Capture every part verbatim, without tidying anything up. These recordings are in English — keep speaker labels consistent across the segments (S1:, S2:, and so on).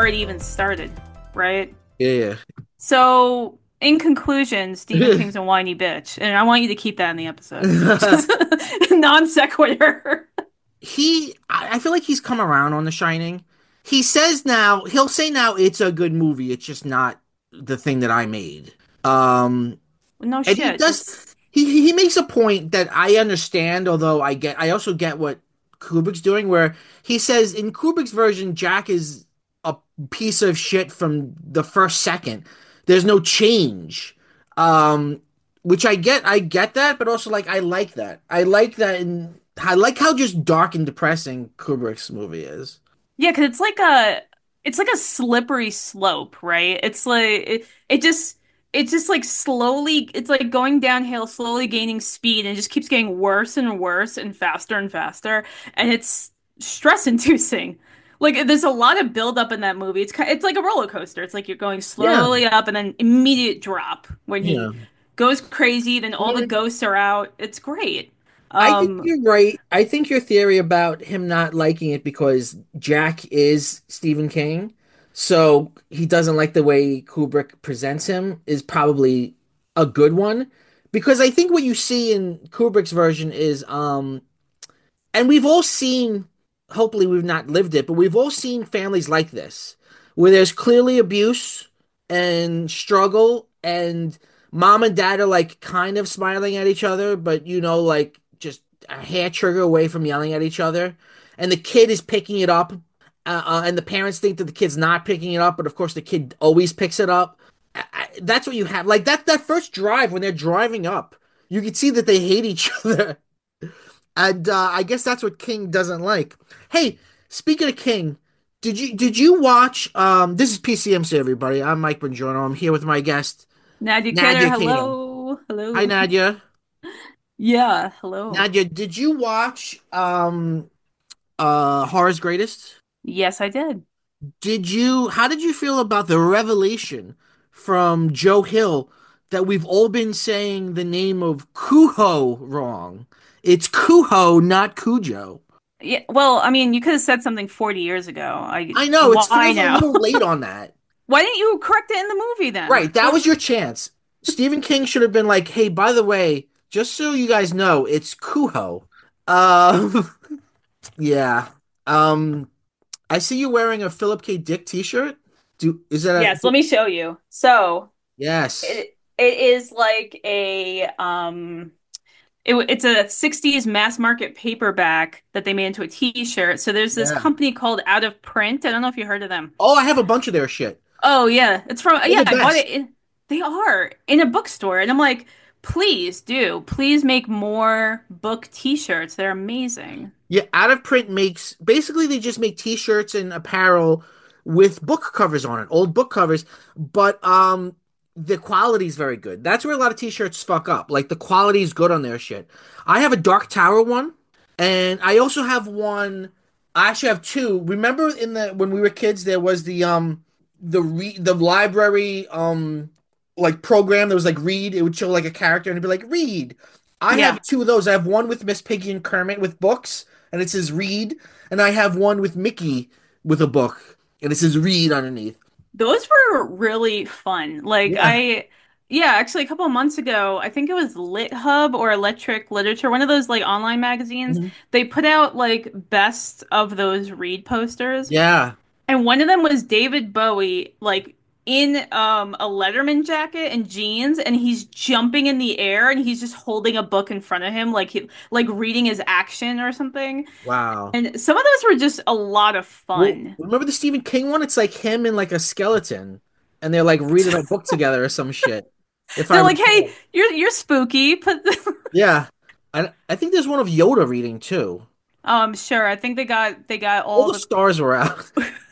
S1: it even started, right?
S2: Yeah.
S1: So, in conclusion, Stephen King's a whiny bitch, and I want you to keep that in the episode.
S2: Yeah.
S1: Just non sequitur.
S2: he I I feel like he's come around on The Shining. He says now he'll say now it's a good movie. It's just not the thing that I made. Um,
S1: No
S2: and he
S1: shit.
S2: does
S1: It's
S2: he he makes a point that I understand, although I get I also get what Kubrick's doing, where he says in Kubrick's version, Jack is a piece of shit from the first second. There's no change. Um, which I get I get that, but also like I like that. I like that and I like how just dark and depressing Kubrick's movie is.
S1: yeah, because it's like a it's like a slippery slope, right? It's like it, it just it's just like slowly it's like going downhill, slowly gaining speed, and it just keeps getting worse and worse and faster and faster, and it's stress inducing. Like there's a lot of build up in that movie. It's kind it's like a roller coaster. It's like you're going
S2: Yeah.
S1: slowly up and then immediate drop when
S2: Yeah.
S1: he goes crazy, then all the
S2: Mhm.
S1: ghosts are out. It's great.
S2: I think
S1: Um,
S2: you're right. I think your theory about him not liking it because Jack is Stephen King, so he doesn't like the way Kubrick presents him is probably a good one. Because I think what you see in Kubrick's version is um and we've all seen, hopefully we've not lived it, but we've all seen families like this, where there's clearly abuse and struggle, and mom and dad are like kind of smiling at each other, but you know, like just a hair trigger away from yelling at each other. And the kid is picking it up, uh, uh, and the parents think that the kid's not picking it up, but of course the kid always picks it up. I, I, that's what you have. Like that that first drive when they're driving up, you can see that they hate each other. And uh, I guess that's what King doesn't like. Hey, speaking of King, did you did you watch? Um, this is P C M C, everybody. I'm Mike Bongiorno. I'm here with my guest
S1: Nadia Keller,
S2: Nadia Cato.
S1: hello.
S2: Hi,
S1: Hello.
S2: Nadia.
S1: Yeah, hello.
S2: Nadia, did you watch um uh Horror's Greatest?
S1: Yes, I did.
S2: Did you? How did you feel about the revelation from Joe Hill that we've all been saying the name of Kuho wrong? It's Kuho, not Cujo.
S1: Yeah, well, I mean, you could have said something forty years ago. I
S2: I know it
S1: why
S2: feels a
S1: now?
S2: little late on that.
S1: Why didn't you correct it in the movie then?
S2: Right, that
S1: What?
S2: was your chance. Stephen King should have been like, "Hey, by the way, just so you guys know, it's Kuho." Um, yeah. Um, I see you wearing a Philip K. Dick t-shirt. Do is that
S1: Yes,
S2: a
S1: let me show you. So,
S2: yes?
S1: it it is like a um it, it's a sixties mass market paperback that they made into a t-shirt. So there's this
S2: Yeah.
S1: company called Out of Print. I don't know if you heard of them.
S2: Oh, I have a bunch of their shit.
S1: Oh yeah, it's from
S2: They're
S1: yeah,
S2: the
S1: I bought
S2: best.
S1: it in, they are in a bookstore and I'm like, please do. Please make more book t-shirts. They're amazing.
S2: Yeah, Out of Print makes basically they just make t-shirts and apparel with book covers on it, old book covers, but um the quality is very good. That's where a lot of t-shirts fuck up. Like the quality is good on their shit. I have a Dark Tower one, and I also have one. I actually have two. Remember in the when we were kids there was the um the re the library um like program that was like read, it would show like a character and it'd be like read. I have
S1: Yeah.
S2: two of those. I have one with Miss Piggy and Kermit with books and it says read, and I have one with Mickey with a book and it says read underneath.
S1: Those were really fun. Like
S2: Yeah.
S1: I yeah, actually a couple of months ago, I think it was LitHub or Electric Literature, one of those like online magazines.
S2: Mhm.
S1: They put out like best of those read posters.
S2: Yeah.
S1: And one of them was David Bowie, like in um a Letterman jacket and jeans, and he's jumping in the air and he's just holding a book in front of him, like he like reading his action or something.
S2: Wow.
S1: And some of those were just a lot of
S2: Well,
S1: fun.
S2: remember the Stephen King one? It's like him and like a skeleton, and they're like reading a book together or some shit. If I
S1: They're like, "Hey,
S2: recall.
S1: you're you're spooky." Put
S2: Yeah. I I think there's one of Yoda reading too.
S1: um sure. I think they got they got
S2: All
S1: all
S2: the
S1: the
S2: stars were out.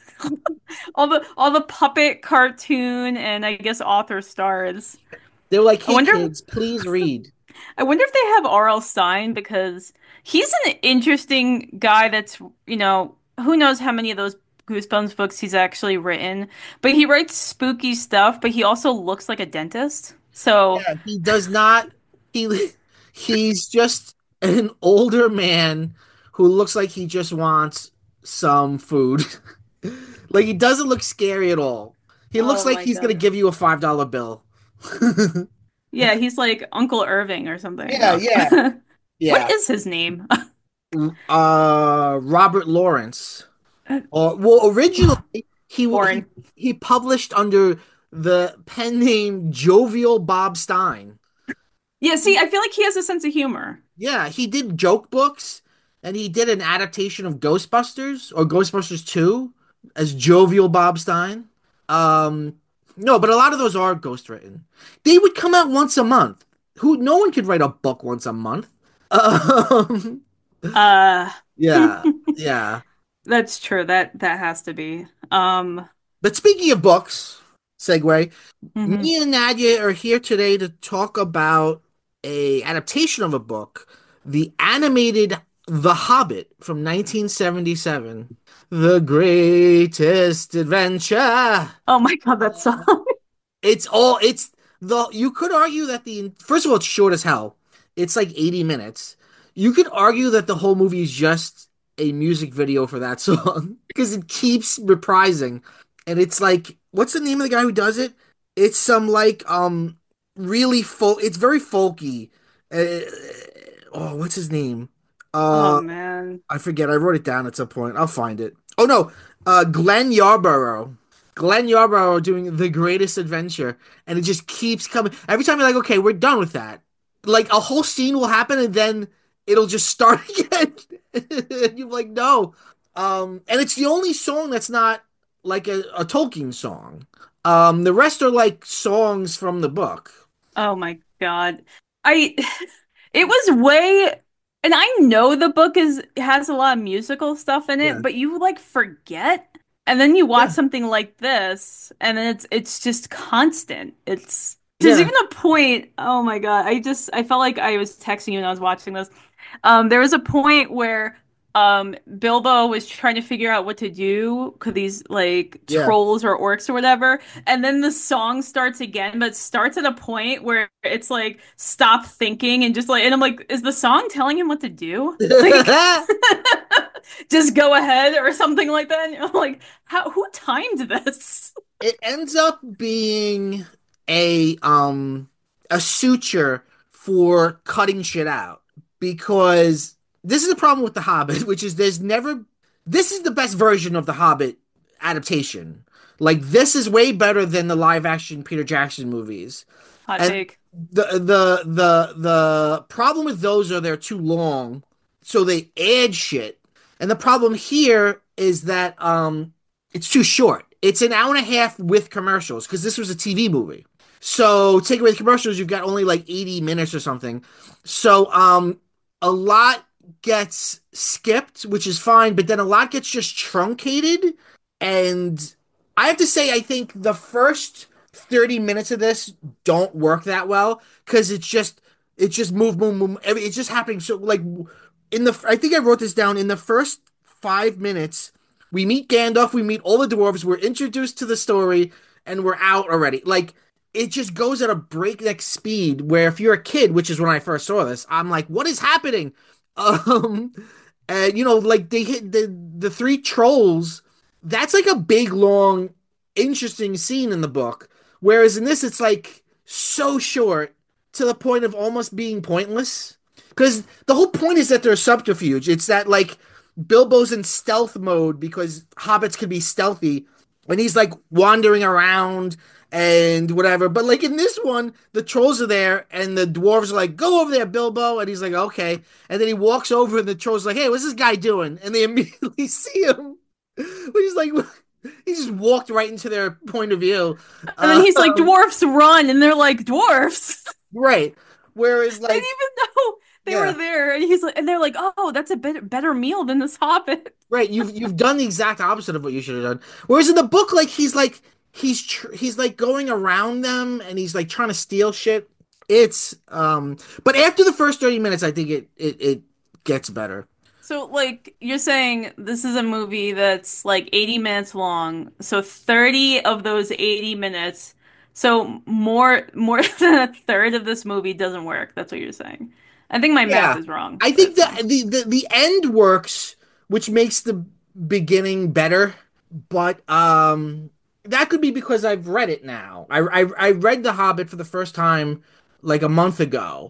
S1: all the all the puppet cartoon and I guess author stars.
S2: They were like,
S1: I
S2: "Hey
S1: wonder
S2: kids, please read."
S1: I wonder if they have R L. Stine because he's an interesting guy that's, you know, who knows how many of those Goosebumps books he's actually written, but he writes spooky stuff, but he also looks like a dentist. So,
S2: Yeah, he does not. He he's just an older man who looks like he just wants some food. Like he doesn't look scary at all. He looks
S1: Oh
S2: like
S1: my
S2: he's gonna
S1: God.
S2: give you a five dollar bill.
S1: Yeah, he's like Uncle Irving or something.
S2: Yeah,
S1: No.
S2: yeah,
S1: What
S2: yeah.
S1: is his name?
S2: Uh, Robert Lawrence. Or well, originally he he
S1: Foreign.
S2: he published under the pen name Jovial Bob Stein.
S1: Yeah, see, I feel like he has a sense of humor.
S2: Yeah, he did joke books, and he did an adaptation of Ghostbusters or Ghostbusters two as Jovial Bob Stein. Um, no, but a lot of those are ghostwritten. They would come out once a month. Who? No one could write a book once a month. Um,
S1: Uh,
S2: yeah, yeah.
S1: that's true. That that has to be. Um,
S2: But speaking of books, segue.
S1: mhm.
S2: Me and Nadia are here today to talk about a adaptation of a book, the animated The Hobbit from nineteen seventy-seven. The Greatest Adventure.
S1: Oh my God, that song.
S2: It's all it's the you could argue that the first of all it's short as hell. It's like eighty minutes. You could argue that the whole movie is just a music video for that song because it keeps reprising. And it's like what's the name of the guy who does it? It's some like um really folk it's very folky. Uh, oh, what's his name?
S1: Oh
S2: Uh
S1: man.
S2: I forget. I wrote it down at some point. I'll find it. Oh no, uh, Glenn Yarborough. Glenn Yarborough doing The Greatest Adventure, and it just keeps coming. Every time you're like, okay, we're done with that. Like a whole scene will happen, and then it'll just start again. And you're like, no. Um, and it's the only song that's not like a, a Tolkien song. Um, the rest are like songs from the book.
S1: Oh my God. I it was way and I know the book is has a lot of musical stuff in
S2: Yeah,
S1: it, but you like forget and then you watch
S2: yeah,
S1: something like this and then it's it's just constant. It's there's
S2: yeah,
S1: even a point, oh my God. I just I felt like I was texting you when I was watching this. Um, there was a point where um Bilbo was trying to figure out what to do because these like
S2: yeah.
S1: trolls or orcs or whatever, and then the song starts again, but starts at a point where it's like stop thinking and just like and I'm like, is the song telling him what to do? Like just go ahead or something like that. And I'm like, how who timed this?
S2: It ends up being a um a suture for cutting shit out because this is the problem with The Hobbit, which is there's never this is the best version of The Hobbit adaptation. Like this is way better than the live action Peter Jackson movies.
S1: Hot
S2: And
S1: take.
S2: the the the the problem with those are they're too long, so they add shit. And the problem here is that um it's too short. It's an hour and a half with commercials because this was a T V movie. So take away the commercials, you've got only like eighty minutes or something. So um a lot gets skipped, which is fine, but then a lot gets just truncated. And I have to say, I think the first thirty minutes of this don't work that well because it's just it's just move, move, move. Every, it's just happening. So like in the I think I wrote this down in the first five minutes. We meet Gandalf, we meet all the dwarves, we're introduced to the story, and we're out already. Like it just goes at a breakneck speed. Where if you're a kid, which is when I first saw this, I'm like, what is happening? Um, and you know, like they hit the the three trolls. That's like a big, long, interesting scene in the book. Whereas in this, it's like so short to the point of almost being pointless. Because the whole point is that they're subterfuge. It's that like Bilbo's in stealth mode because hobbits can be stealthy, and he's like wandering around and whatever. But like in this one, the trolls are there, and the dwarves are like, "Go over there, Bilbo," and he's like, "Okay." And then he walks over, and the trolls are like, "Hey, what's this guy doing?" And they immediately see him. But he's like, he just walked right into their point of view.
S1: And then
S2: Uh,
S1: he's like, dwarfs run, and they're like, dwarfs.
S2: right. Whereas,
S1: I didn't
S2: like,
S1: even know they were
S2: yeah,
S1: there. And he's like, and they're like, oh, that's a better better meal than this Hobbit.
S2: right. You've you've done the exact opposite of what you should have done. Whereas in the book, like, he's like he's tr he's like going around them and he's like trying to steal shit. It's um, but after the first thirty minutes, I think it it it gets better.
S1: So, like, you're saying this is a movie that's like eighty minutes long. So thirty of those eighty minutes, so more more than a third of this movie doesn't work. That's what you're saying. I think my math
S2: Yeah,
S1: is wrong,
S2: I think
S1: but
S2: that the, the the end works, which makes the beginning better. but um, that could be because I've read it now. I, I I read The Hobbit for the first time like a month ago,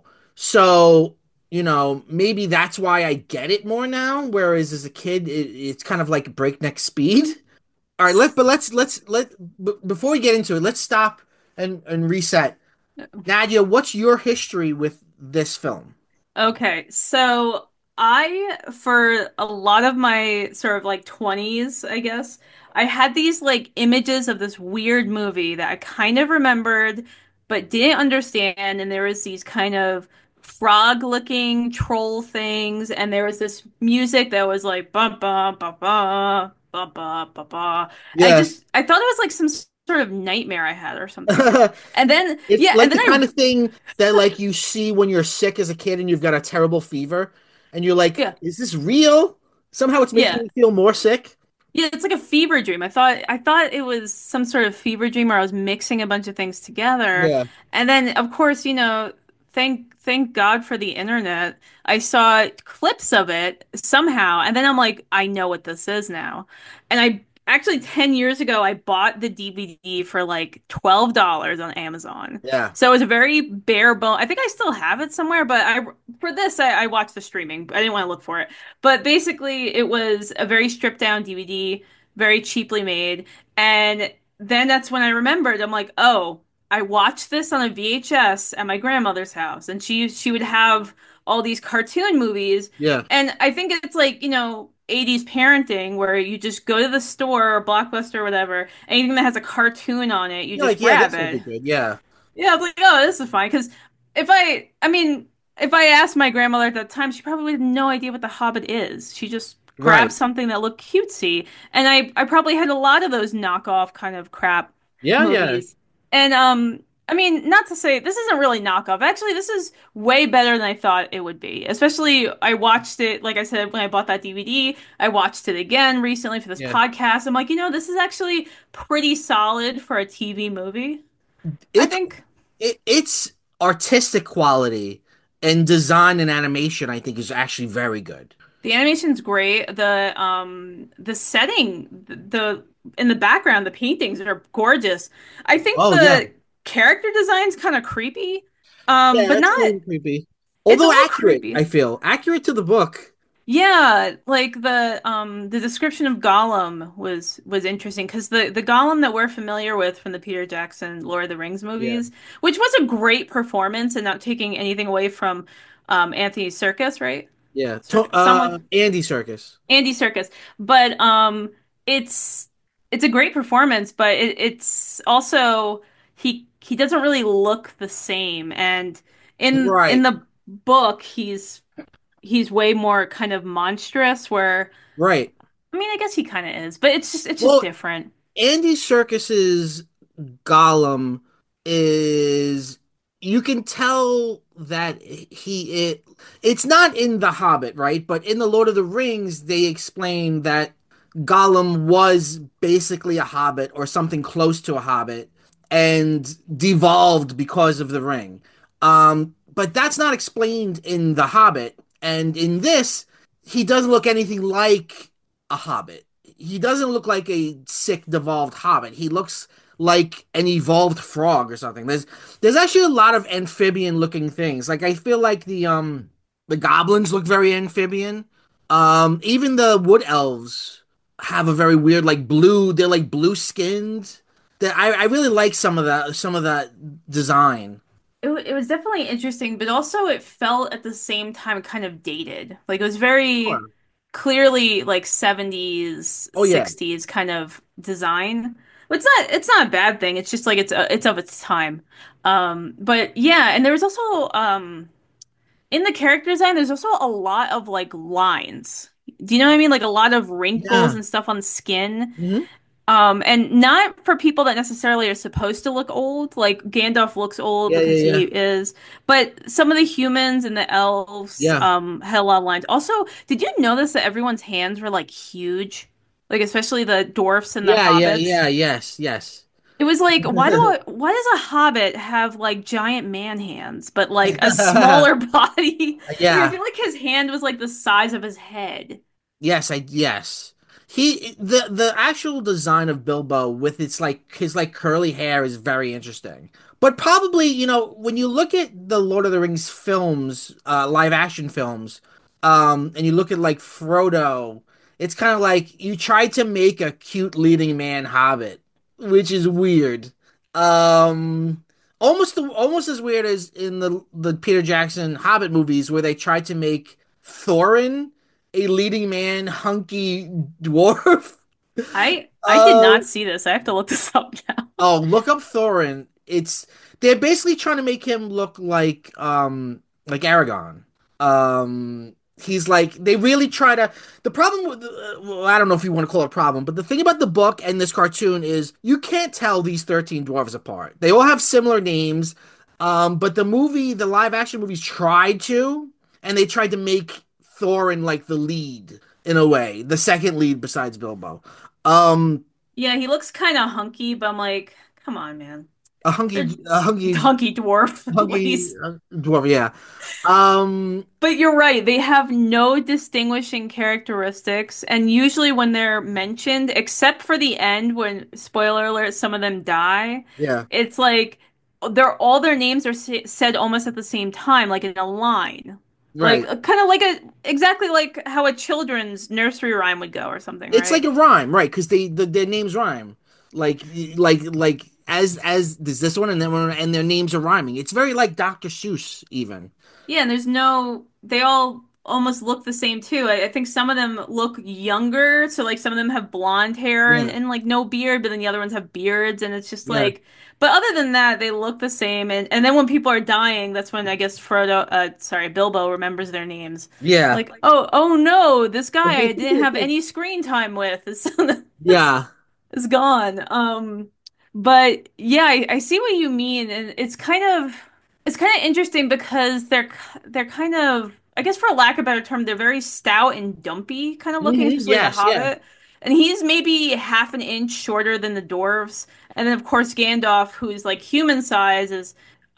S2: so you know maybe that's why I get it more now. Whereas as a kid, it, it's kind of like breakneck speed. All right, let but let's let's let b before we get into it, let's stop and and reset. Nadia, what's your history with this film?
S1: Okay, so I, for a lot of my sort of like twenties, I guess, I had these like images of this weird movie that I kind of remembered but didn't understand. And there was these kind of frog-looking troll things, and there was this music that was like ba ba ba ba ba ba ba ba. And I
S2: Yes.
S1: just I thought it was like some sort of nightmare I had or something. And then
S2: It's
S1: yeah,
S2: like
S1: and then
S2: the
S1: I
S2: kind of thing that like you see when you're sick as a kid and you've got a terrible fever and you're like,
S1: yeah.
S2: is this real? Somehow it's making
S1: Yeah.
S2: me feel more sick.
S1: Yeah, it's like a fever dream. I thought I thought it was some sort of fever dream where I was mixing a bunch of things together.
S2: Yeah.
S1: And then of course, you know, thank thank God for the internet. I saw clips of it somehow, and then I'm like, I know what this is now. And I actually ten years ago I bought the D V D for like twelve dollars on Amazon.
S2: Yeah.
S1: So it was a very bare bone. I think I still have it somewhere, but I for this I, I watched the streaming. I didn't want to look for it. But basically, it was a very stripped down D V D, very cheaply made. And then that's when I remembered, I'm like, oh, I watched this on a V H S at my grandmother's house, and she she would have all these cartoon movies.
S2: Yeah.
S1: And I think it's like, you know, eighties parenting where you just go to the store or Blockbuster or whatever, anything that has a cartoon on it, you
S2: You're
S1: just
S2: like, yeah,
S1: grab
S2: this will
S1: it.
S2: be good. Yeah.
S1: Yeah, I was like, oh, this is fine. Because if I, I mean, if I asked my grandmother at that time, she probably had no idea what The Hobbit is. She just grabbed
S2: Right.
S1: something that looked cutesy. And I, I probably had a lot of those knockoff kind of crap
S2: Yeah, yeah.
S1: movies. And, um, I mean, not to say this isn't really knockoff. Actually, this is way better than I thought it would be. Especially, I watched it, like I said, when I bought that D V D. I watched it again recently for this
S2: Yeah.
S1: podcast. I'm like, you know, this is actually pretty solid for a T V movie. I
S2: It's
S1: think.
S2: it, it's artistic quality and design and animation, I think, is actually very good.
S1: The animation's great. The um the setting, the, the in the background, the paintings are gorgeous. I think
S2: Oh yeah.
S1: the character design's kind of creepy. Um,
S2: Yeah,
S1: but
S2: that's a
S1: not
S2: little creepy.
S1: it's a
S2: Although
S1: little
S2: accurate,
S1: creepy.
S2: I feel. Accurate to the book.
S1: Yeah, like the um the description of Gollum was was interesting because the the Gollum that we're familiar with from the Peter Jackson Lord of the Rings
S2: Yeah.
S1: movies, which was a great performance and not taking anything away from um Anthony Serkis, right?
S2: Yeah. To,
S1: Serkis,
S2: uh
S1: someone
S2: Andy Circus.
S1: Andy Serkis. But um it's it's a great performance, but it, it's also he he doesn't really look the same. And in in
S2: Right.
S1: the book he's he's way more kind of monstrous where
S2: Right.
S1: I mean I guess he kind of is, but it's just it's just
S2: Well,
S1: different.
S2: Andy Serkis's Gollum is you can tell that he it it's not in The Hobbit, right? But in The Lord of the Rings, they explain that Gollum was basically a hobbit or something close to a hobbit and devolved because of the ring. Um, but that's not explained in The Hobbit. And in this, he doesn't look anything like a hobbit. He doesn't look like a sick, devolved hobbit. He looks like an evolved frog or something. There's there's actually a lot of amphibian looking things. Like I feel like the um the goblins look very amphibian. Um, even the wood elves have a very weird like blue. They're like blue skinned. That I I really like some of that some of that design.
S1: It, w- it was definitely interesting, but also it felt at the same time kind of dated. Like it was very
S2: Sure.
S1: clearly like seventies,
S2: Oh yeah,
S1: sixties kind of design. But it's not it's not a bad thing. It's just like it's uh, it's of its time. Um, but yeah, and there was also um in the character design, there's also a lot of like lines. Do you know what I mean? Like a lot of wrinkles
S2: yeah,
S1: and stuff on skin.
S2: hmm
S1: Um, and not for people that necessarily are supposed to look old. Like Gandalf looks old
S2: yeah, yeah,
S1: because he
S2: yeah,
S1: is, but some of the humans and the elves
S2: yeah,
S1: um had a lot of lines. Also, did you notice that everyone's hands were like huge? Like especially the dwarfs and the
S2: yeah, yeah,
S1: hobbits.
S2: yeah. Yes, yes.
S1: It was like, why do I, why does a hobbit have like giant man hands, but like a smaller body? Like I
S2: Yeah.
S1: feel like his hand was like the size of his head.
S2: Yes, I yes. He the the actual design of Bilbo with its like his like curly hair is very interesting. But probably, you know, when you look at the Lord of the Rings films, uh live action films, um, and you look at like Frodo, it's kind of like you tried to make a cute leading man hobbit, which is weird. Um almost the, almost as weird as in the the Peter Jackson Hobbit movies where they tried to make Thorin a leading man, hunky dwarf.
S1: I I did
S2: Uh,
S1: not see this. I have to look this up now.
S2: oh, look up Thorin. It's they're basically trying to make him look like um like Aragon. Um he's like they really try to the problem with uh, well, I don't know if you want to call it a problem, but the thing about the book and this cartoon is you can't tell these thirteen dwarves apart. They all have similar names. Um but the movie, the live action movies tried to and they tried to make Thorin like the lead in a way, the second lead besides Bilbo. Um
S1: Yeah, he looks kind of hunky, but I'm like, come on, man.
S2: a hunky
S1: They're
S2: a hunky
S1: hunky dwarf, at
S2: hunky
S1: least.
S2: uh, dwarf, yeah. Um,
S1: But you're right, they have no distinguishing characteristics, and usually when they're mentioned, except for the end when, spoiler alert, some of them die,
S2: yeah,
S1: it's like they're all their names are sa said almost at the same time, like in a line. Like
S2: right.
S1: kind of like a exactly like how a children's nursery rhyme would go or something,
S2: It's like
S1: right?
S2: a rhyme, right? Because they the, their names rhyme, like like like as as there's this one and then one and their names are rhyming. It's very like doctor Seuss, even.
S1: Yeah, and there's no, they all almost look the same too. I, I think some of them look younger, so like some of them have blonde hair and,
S2: Yeah,
S1: and like no beard, but then the other ones have beards, and it's just
S2: yeah,
S1: like, but other than that, they look the same. And and then when people are dying, that's when I guess Frodo, uh, sorry, Bilbo remembers their names.
S2: yeah,
S1: Like, oh, oh no, this guy I didn't have any screen time with is
S2: yeah.
S1: is gone. Um, but yeah, I, I see what you mean, and it's kind of it's kind of interesting because they're they're kind of, I guess for lack of a better term, they're very stout and dumpy kind of looking,
S2: Hmm.
S1: especially the
S2: Yes, yeah,
S1: Hobbit. And he's maybe half an inch shorter than the dwarves. And then of course Gandalf, who's like human size, is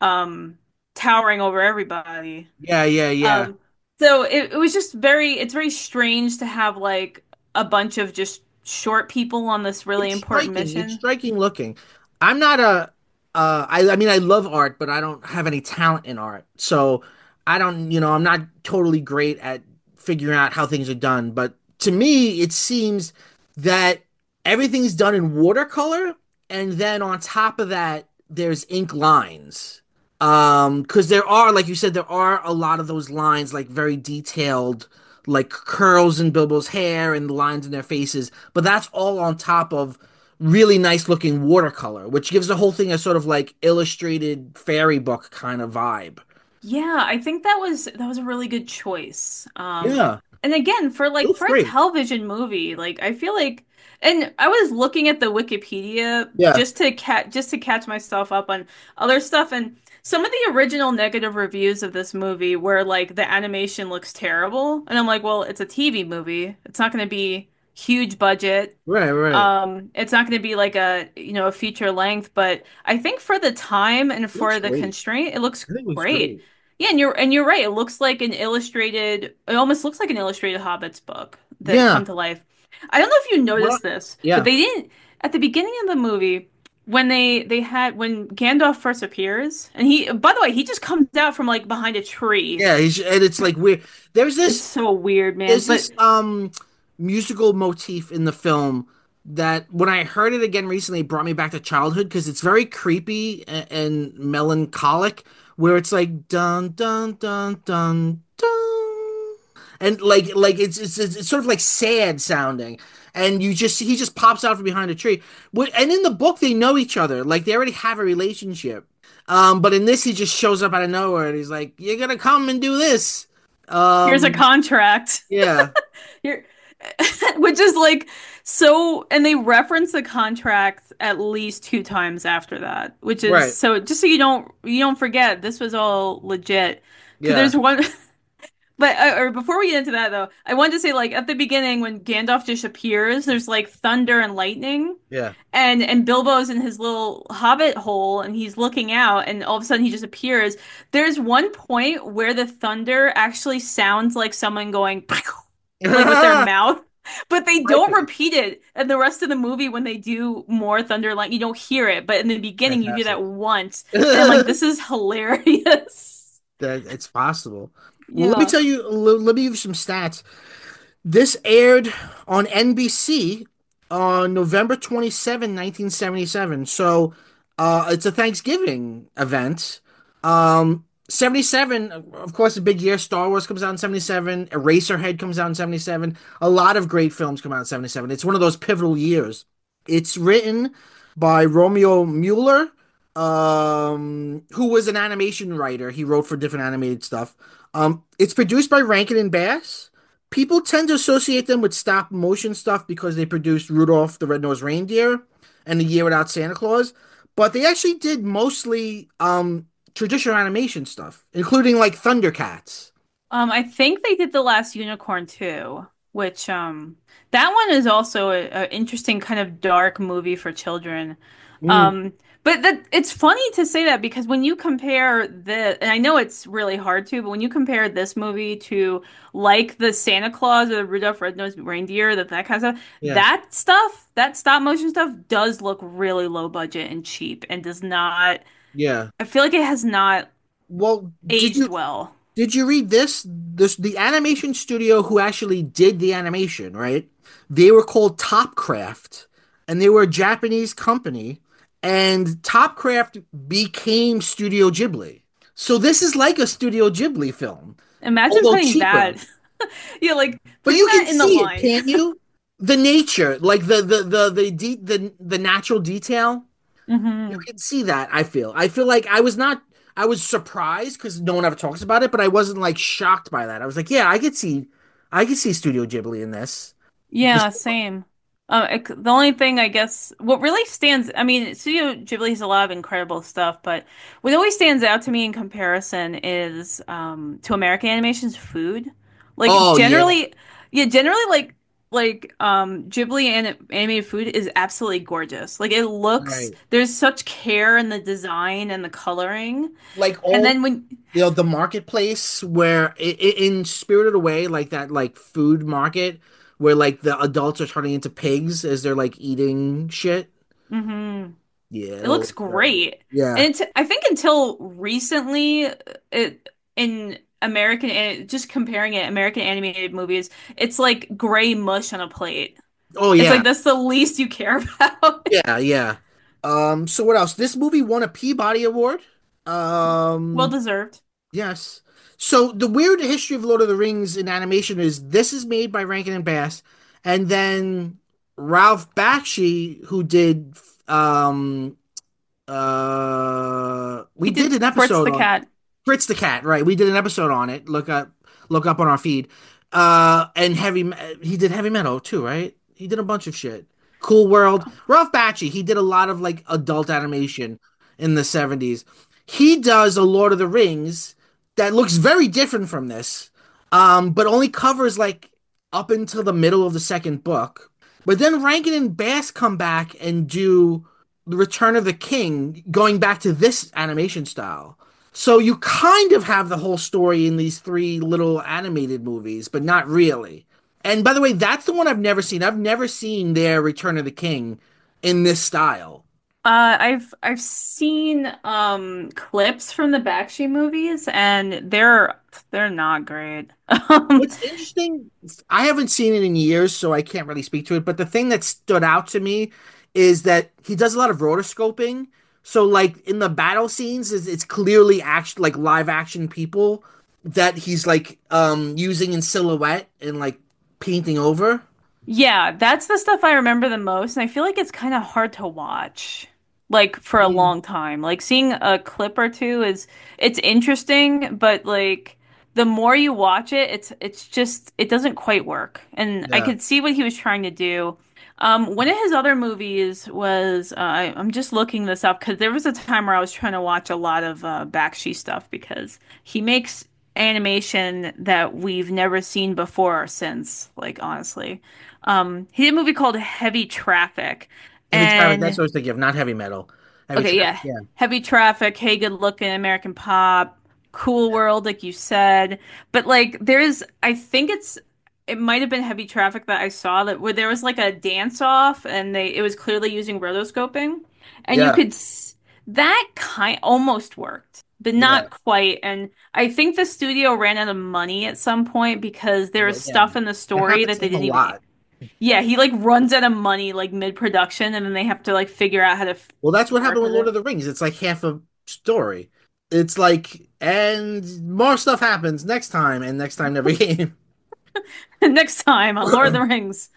S1: um towering over everybody.
S2: yeah, yeah, yeah.
S1: Um, so it, it was just very, it's very strange to have like a bunch of just short people on this really
S2: It's
S1: important
S2: striking. It's
S1: mission.
S2: striking looking. I'm not a uh I I mean I love art, but I don't have any talent in art. So I don't, you know, I'm not totally great at figuring out how things are done, but to me it seems that everything's done in watercolor and then on top of that there's ink lines. Um, because there are, like you said, there are a lot of those lines, like very detailed, like curls in Bilbo's hair and the lines in their faces, but that's all on top of really nice looking watercolor, which gives the whole thing a sort of like illustrated fairy book kind of vibe.
S1: Yeah, I think that was that was a really good choice. Um,
S2: Yeah,
S1: and again, for
S2: it
S1: like
S2: looks
S1: for a
S2: great.
S1: television movie, like I feel like, and I was looking at the Wikipedia
S2: Yeah,
S1: just to cat just to catch myself up on other stuff, and some of the original negative reviews of this movie where like the animation looks terrible, and I'm like, well, it's a T V movie. It's not going to be huge budget.
S2: right, right.
S1: Um, it's not going to be like a, you know, a feature length, but I think for the time and
S2: It looks
S1: for the
S2: great.
S1: constraint, it looks
S2: I think it looks
S1: great.
S2: great.
S1: Yeah, and you're and you're right. It looks like an illustrated, it almost looks like an illustrated Hobbit's book that come
S2: Yeah,
S1: to life. I don't know if you
S2: what?
S1: noticed this, but
S2: Yeah,
S1: they didn't at the beginning of the movie when they they had when Gandalf first appears, and he, by the way, he just comes out from like behind a tree.
S2: yeah. He's, and it's like weird. There's
S1: It's
S2: this
S1: so weird, man.
S2: there's
S1: But
S2: this um musical motif in the film that when I heard it again recently, it brought me back to childhood because it's very creepy and, and melancholic, where it's like dun dun dun dun dun, and like like it's it's it's, it's sort of like sad sounding, and you just he just pops out from behind a tree. Wh- And in the book, they know each other, like they already have a relationship. Um, but in this, he just shows up out of nowhere, and he's like, "You're gonna come and do this."
S1: here's a
S2: Um,
S1: contract.
S2: yeah.
S1: Here, which is like so, and they reference the contract at least two times after that, which is
S2: Right.
S1: so just so you don't you don't forget this was all legit. Because
S2: Yeah.
S1: there's one, but uh, or before we get into that though, I wanted to say like at the beginning when Gandalf just appears, there's like thunder and lightning,
S2: Yeah.
S1: and and Bilbo's in his little hobbit hole and he's looking out, and all of a sudden he just appears. There's one point where the thunder actually sounds like someone going like with their mouth. But they
S2: I
S1: don't
S2: think
S1: repeat it and the rest of the movie when they do more Thunder and Lightning. You don't hear it, but in the beginning you hear
S2: fantastic.
S1: that once, and I'm like,
S2: That
S1: this is hilarious.
S2: it's possible. Well, let me
S1: Yeah.
S2: tell you. Let, let me give you some stats. This aired on N B C on November twenty-seventh, nineteen seventy-seven. So uh, it's a Thanksgiving event. Um, seventy-seven, of course, a big year. Star Wars comes out in seventy-seven. Eraserhead comes out in seventy-seven. A lot of great films come out in seventy-seven. It's one of those pivotal years. It's written by Romeo Mueller, um, who was an animation writer. He wrote for different animated stuff. Um, it's produced by Rankin and Bass. People tend to associate them with stop motion stuff because they produced Rudolph the Red-Nosed Reindeer and The Year Without Santa Claus, but they actually did mostly um traditional animation stuff, including like Thundercats.
S1: Um, I think they did The Last Unicorn too, which um that one is also a, a interesting kind of dark movie for children.
S2: Mm,
S1: Um, but that it's funny to say that because when you compare the, and I know it's really hard to, but when you compare this movie to like the Santa Claus or the Rudolph Red-Nosed Reindeer, that that kind of stuff,
S2: yeah,
S1: that stuff, that stop motion stuff does look really low budget and cheap and does not,
S2: yeah.
S1: I feel like it has not
S2: Well, did
S1: aged
S2: you
S1: well.
S2: did you read this? This the animation studio who actually did the animation, right? They were called Topcraft, and they were a Japanese company, and Topcraft became Studio Ghibli. So this is like a Studio Ghibli film,
S1: Imagine
S2: although
S1: putting
S2: cheaper.
S1: that, yeah, like
S2: But
S1: putting
S2: you can
S1: that in the
S2: see it,
S1: line.
S2: can't you? The nature, like the the the the de the, the natural detail. You
S1: Hmm.
S2: can see that, I feel. I feel like I was not I was surprised because no one ever talks about it, but I wasn't like shocked by that. I was like, yeah, I could see I could see Studio Ghibli in this. Just
S1: Yeah, same. Uh, it, the only thing I guess what really stands, I mean, Studio Ghibli has a lot of incredible stuff, but what always stands out to me in comparison is um to American animation's food. Like
S2: oh yeah,
S1: generally, yeah, generally like like um Ghibli and animated food is absolutely gorgeous. Like it looks,
S2: right.
S1: there's such care in the design and the coloring.
S2: Like
S1: And
S2: all
S1: then when
S2: you know, the marketplace where i i in Spirited Away, like that like food market where like the adults are turning into pigs as they're like eating shit.
S1: hmm
S2: Yeah,
S1: It
S2: it
S1: looks
S2: looks very good.
S1: great.
S2: Yeah.
S1: And it's, I think until recently, it in American, and just comparing it, American animated movies, it's like gray mush on a plate.
S2: Oh
S1: It's
S2: yeah.
S1: like that's the least you care about.
S2: Yeah, yeah. Um, so what else? This movie won a Peabody Award.
S1: Well
S2: Um,
S1: deserved.
S2: yes. So the weird history of Lord of the Rings in animation is this is made by Rankin and Bass, and then Ralph Bakshi, who did um uh we
S1: He
S2: did
S1: did
S2: an
S1: Fritz
S2: episode
S1: the
S2: on
S1: cat.
S2: Fritz the Cat, right? We did an episode on it. Look up, look up on our feed. Uh, and heavy, he did heavy metal too, right? He did a bunch of shit. Cool World. Ralph Bakshi, he did a lot of like adult animation in the seventies. He does a Lord of the Rings that looks very different from this, um, but only covers like up until the middle of the second book. But then Rankin and Bass come back and do the Return of the King, going back to this animation style. So you kind of have the whole story in these three little animated movies, but not really. And by the way, that's the one I've never seen. I've never seen their Return of the King in this style.
S1: Uh, I've I've seen um clips from the Bakshi movies, and they're they're not great. Um,
S2: What's interesting, I haven't seen it in years, so I can't really speak to it, but the thing that stood out to me is that he does a lot of rotoscoping. So like in the battle scenes, it's, it's clearly act like live action people that he's like um using in silhouette and like painting over.
S1: Yeah, that's the stuff I remember the most, and I feel like it's kind of hard to watch, like for a
S2: Mm,
S1: long time. Like seeing a clip or two is it's interesting, but like the more you watch it, it's it's just it doesn't quite work. And I
S2: yeah.
S1: could see what he was trying to do. Um, one of his other movies was uh, I, I'm just looking this up because there was a time where I was trying to watch a lot of uh, Bakshi stuff because he makes animation that we've never seen before or since, like honestly. Um, he did a movie called Heavy Traffic.
S2: Heavy traffic, that's
S1: And
S2: what I was thinking of, not heavy metal. Heavy
S1: okay,
S2: traffic,
S1: yeah.
S2: yeah.
S1: Heavy Traffic, Hey Good Looking, American Pop, Cool World, like you said. But like there's I think it's it might have been Heavy Traffic that I saw that where there was like a dance off and they it was clearly using rotoscoping and you
S2: Yeah,
S1: could s that kind almost worked but
S2: yeah,
S1: not quite, and I think the studio ran out of money at some point because there
S2: well,
S1: was
S2: yeah.
S1: stuff in the
S2: That
S1: story
S2: happens
S1: that
S2: to
S1: they
S2: him a
S1: didn't even.
S2: lot.
S1: Yeah, he like runs out of money like mid-production and then they have to like figure out how to f
S2: Well, that's what
S1: work
S2: happened with
S1: with
S2: Lord
S1: it.
S2: of the Rings. It's like half a story. It's like, and more stuff happens next time, and next time never came.
S1: Next time on Lord of the Rings.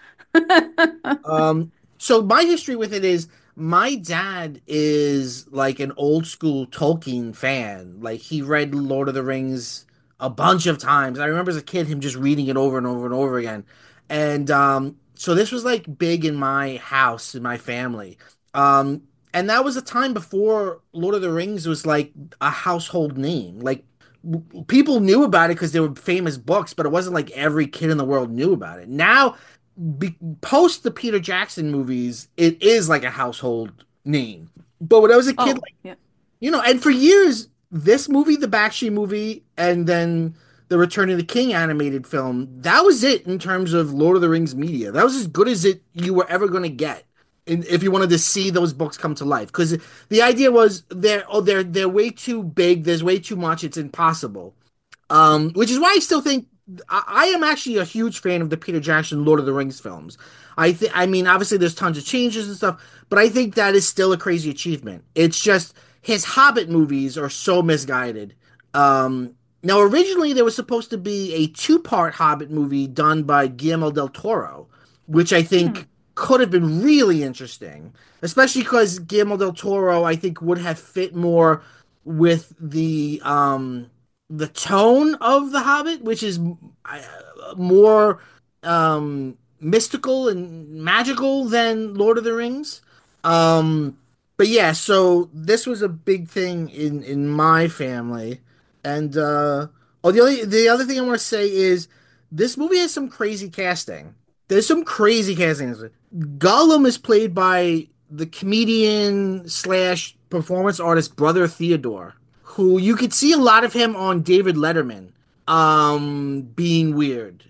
S2: Um, so my history with it is my dad is like an old school Tolkien fan. Like he read Lord of the Rings a bunch of times. I remember as a kid him just reading it over and over and over again. And um, so this was like big in my house, in my family. Um, and that was a time before Lord of the Rings was like a household name. Like w- people knew about it because they were famous books, but it wasn't like every kid in the world knew about it. Now be, post the Peter Jackson movies, it is like a household name. But when I was a kid,
S1: Oh,
S2: like,
S1: yeah.
S2: you know, and for years, this movie, the Bakshi movie, and then the Return of the King animated film, that was it in terms of Lord of the Rings media. That was as good as it you were ever going to get. In, if you wanted to see those books come to life, because the idea was they're oh they're they're way too big. There's way too much. It's impossible. Um, which is why I still think I, I am actually a huge fan of the Peter Jackson Lord of the Rings films. I think, I mean, obviously there's tons of changes and stuff, but I think that is still a crazy achievement. It's just his Hobbit movies are so misguided. Um, Now originally there was supposed to be a two-part Hobbit movie done by Guillermo del Toro, which I
S1: Hmm.
S2: think could have been really interesting, especially because Guillermo del Toro I think would have fit more with the um the tone of The Hobbit, which is uh, more um, mystical and magical than Lord of the Rings. Um, but yeah, so this was a big thing in in my family, and uh, oh, the only the other thing I want to say is this movie has some crazy casting. There's some crazy casting. Gollum is played by the comedian slash performance artist brother Theodore, who you could see a lot of him on David Letterman, um, being weird.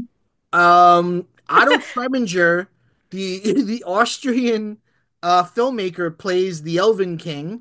S2: Um, Otto Preminger, the the Austrian uh, filmmaker, plays the Elven King,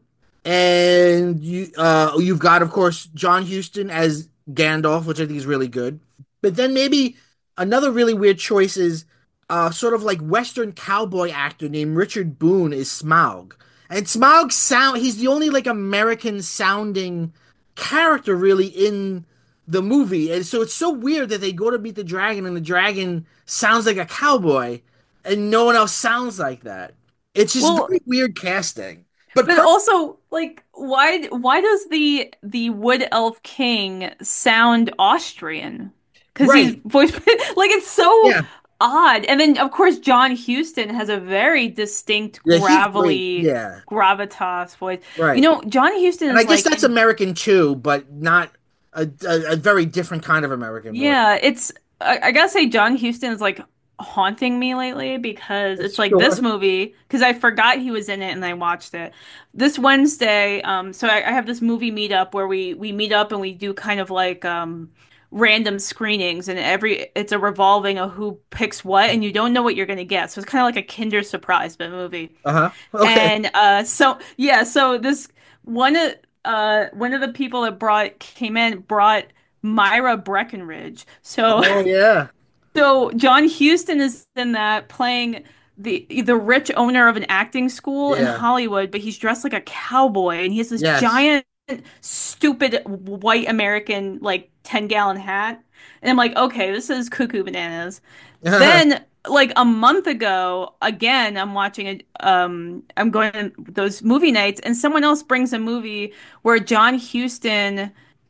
S2: and you uh, you've got, of course, John Huston as Gandalf, which I think is really good. But then maybe another really weird choice is uh, sort of like Western cowboy actor named Richard Boone is Smaug, and Smaug sound he's the only like American sounding character really in the movie. And so it's so weird that they go to meet the dragon and the dragon sounds like a cowboy and no one else sounds like that. It's just
S1: Well,
S2: very weird casting. But
S1: but
S2: per
S1: also, like, why why does the the Wood Elf King sound Austrian? Because he's
S2: right.
S1: voiced like it's so
S2: Yeah.
S1: odd. And then of course John Huston has a very distinct
S2: Yeah, he's great.
S1: gravelly
S2: Yeah.
S1: gravitas voice. You
S2: Right.
S1: know, John Huston
S2: And I
S1: is
S2: guess
S1: like
S2: that's American too, but not a, a, a very different kind of American voice.
S1: yeah, it's I, I gotta say John Huston is like haunting me lately because it's like this
S2: Sure.
S1: movie because I forgot he was in it and I watched it this Wednesday. Um, so I, I have this movie meetup where we we meet up and we do kind of like um random screenings and every it's a revolving of who picks what and you don't know what you're gonna get. So it's kind of like a Kinder Surprise but movie.
S2: Uh-huh. Okay.
S1: And uh so yeah, so this one of uh one of the people that brought came in brought Myra Breckenridge. So
S2: Oh yeah.
S1: so John Huston is in that playing the the rich owner of an acting school in
S2: Yeah.
S1: Hollywood, but he's dressed like a cowboy and he has this
S2: Yes.
S1: giant stupid white American like ten gallon hat. And I'm like, okay, this is cuckoo bananas. Then like a month ago, again, I'm watching a um I'm going to those movie nights and someone else brings a movie where John Huston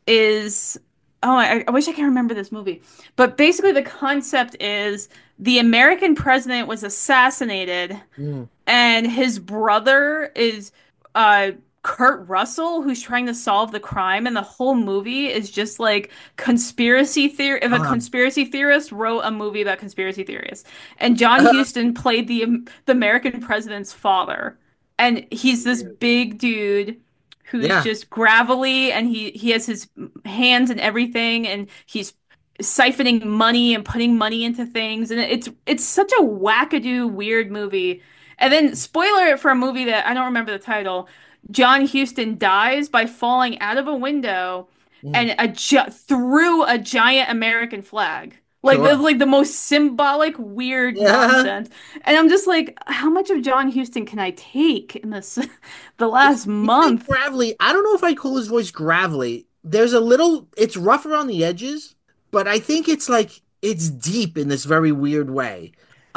S1: is oh I, I wish I can remember this movie. But basically the concept is the American president was assassinated
S2: Mm.
S1: and his brother is uh Kurt Russell who's trying to solve the crime and the whole movie is just like conspiracy theory if a
S2: Uh-huh.
S1: conspiracy theorist wrote a movie about conspiracy theorists and John Huston played the the American president's father and he's this big dude who's
S2: Yeah.
S1: just gravelly and he he has his hands and everything and he's siphoning money and putting money into things, and it's it's such a wackadoo weird movie. And then spoiler for a movie that I don't remember the title, John Huston dies by falling out of a window
S2: Mm,
S1: and a gi through a giant American flag. Like the
S2: sure.
S1: like the most symbolic weird
S2: Yeah.
S1: nonsense. And I'm just like, how much of John Huston can I take in this the last
S2: He's very
S1: month?
S2: gravelly. I don't know if I call his voice gravelly. There's a little, it's rough around the edges, but I think it's like it's deep in this very weird way.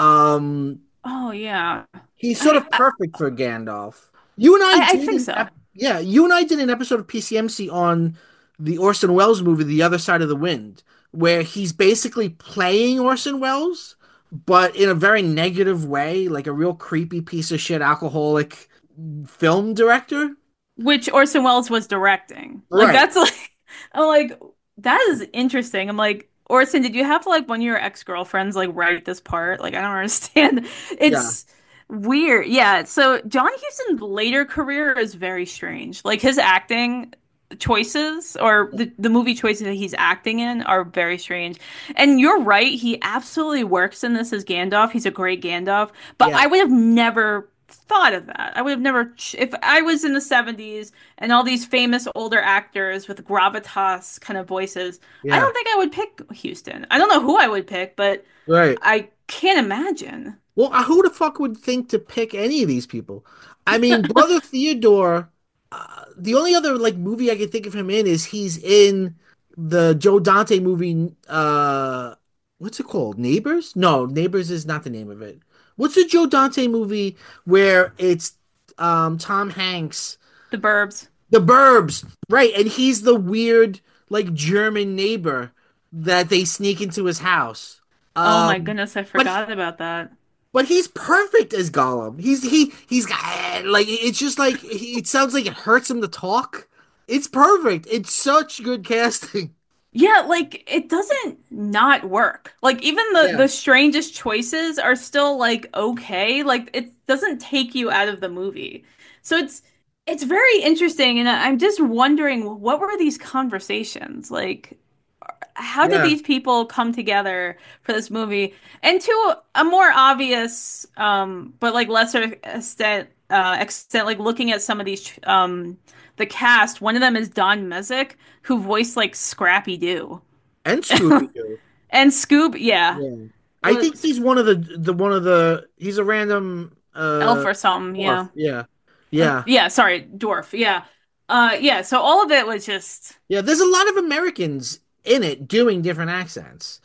S2: Um,
S1: Oh yeah.
S2: he's sort
S1: I
S2: of
S1: I,
S2: perfect for Gandalf. You and I
S1: I I
S2: did
S1: think
S2: an
S1: so.
S2: ep yeah, you and I did an episode of P C M C on the Orson Welles movie, The Other Side of the Wind, where he's basically playing Orson Welles, but in a very negative way, like a real creepy piece of shit alcoholic film director.
S1: Which Orson Welles was directing. Like
S2: Right.
S1: that's like I'm like that is interesting. I'm like Orson, did you have to like one of your ex-girlfriends like write this part? Like I don't understand.
S2: Yeah.
S1: It's weird. Yeah, so John Huston's later career is very strange. Like his acting choices or the, the movie choices that he's acting in are very strange. And you're right, he absolutely works in this as Gandalf. He's a great Gandalf, but
S2: Yeah.
S1: I would have never thought of that. I would have never, if I was in the seventies and all these famous older actors with gravitas kind of voices, I
S2: Yeah.
S1: don't think I would pick Houston. I don't know who I would pick, but
S2: Right.
S1: I can't imagine.
S2: Well, uh, who the fuck would think to pick any of these people? I mean, Brother Theodore, uh, the only other like movie I can think of him in is he's in the Joe Dante movie, uh, what's it called? Neighbors? No, Neighbors is not the name of it. What's the Joe Dante movie where it's um Tom Hanks,
S1: The Burbs.
S2: The Burbs, right? And he's the weird like German neighbor that they sneak into his house.
S1: Oh my
S2: Um,
S1: goodness, I
S2: but
S1: forgot about that.
S2: but he's perfect as Gollum. He's he he's got like it's just like he, it sounds like it hurts him to talk. It's perfect. It's such good casting.
S1: Yeah, like it doesn't not work. Like even the
S2: Yeah,
S1: the strangest choices are still like okay. Like it doesn't take you out of the movie. So it's it's very interesting and I- I'm just wondering what were these conversations? Like how did
S2: yeah.
S1: these people come together for this movie? And to a more obvious um but like lesser extent uh extent like looking at some of these um the cast, one of them is Don Messick who voiced like Scrappy Doo.
S2: And Scooby Doo.
S1: And Scoob, yeah.
S2: Yeah, I
S1: Well,
S2: think he's one of the the one of the he's a random
S1: Elf
S2: uh
S1: or something,
S2: dwarf.
S1: yeah.
S2: Yeah,
S1: Uh,
S2: yeah,
S1: yeah, sorry, Dwarf, yeah. Uh yeah, so all of it was just
S2: yeah. There's a lot of Americans in it doing different accents.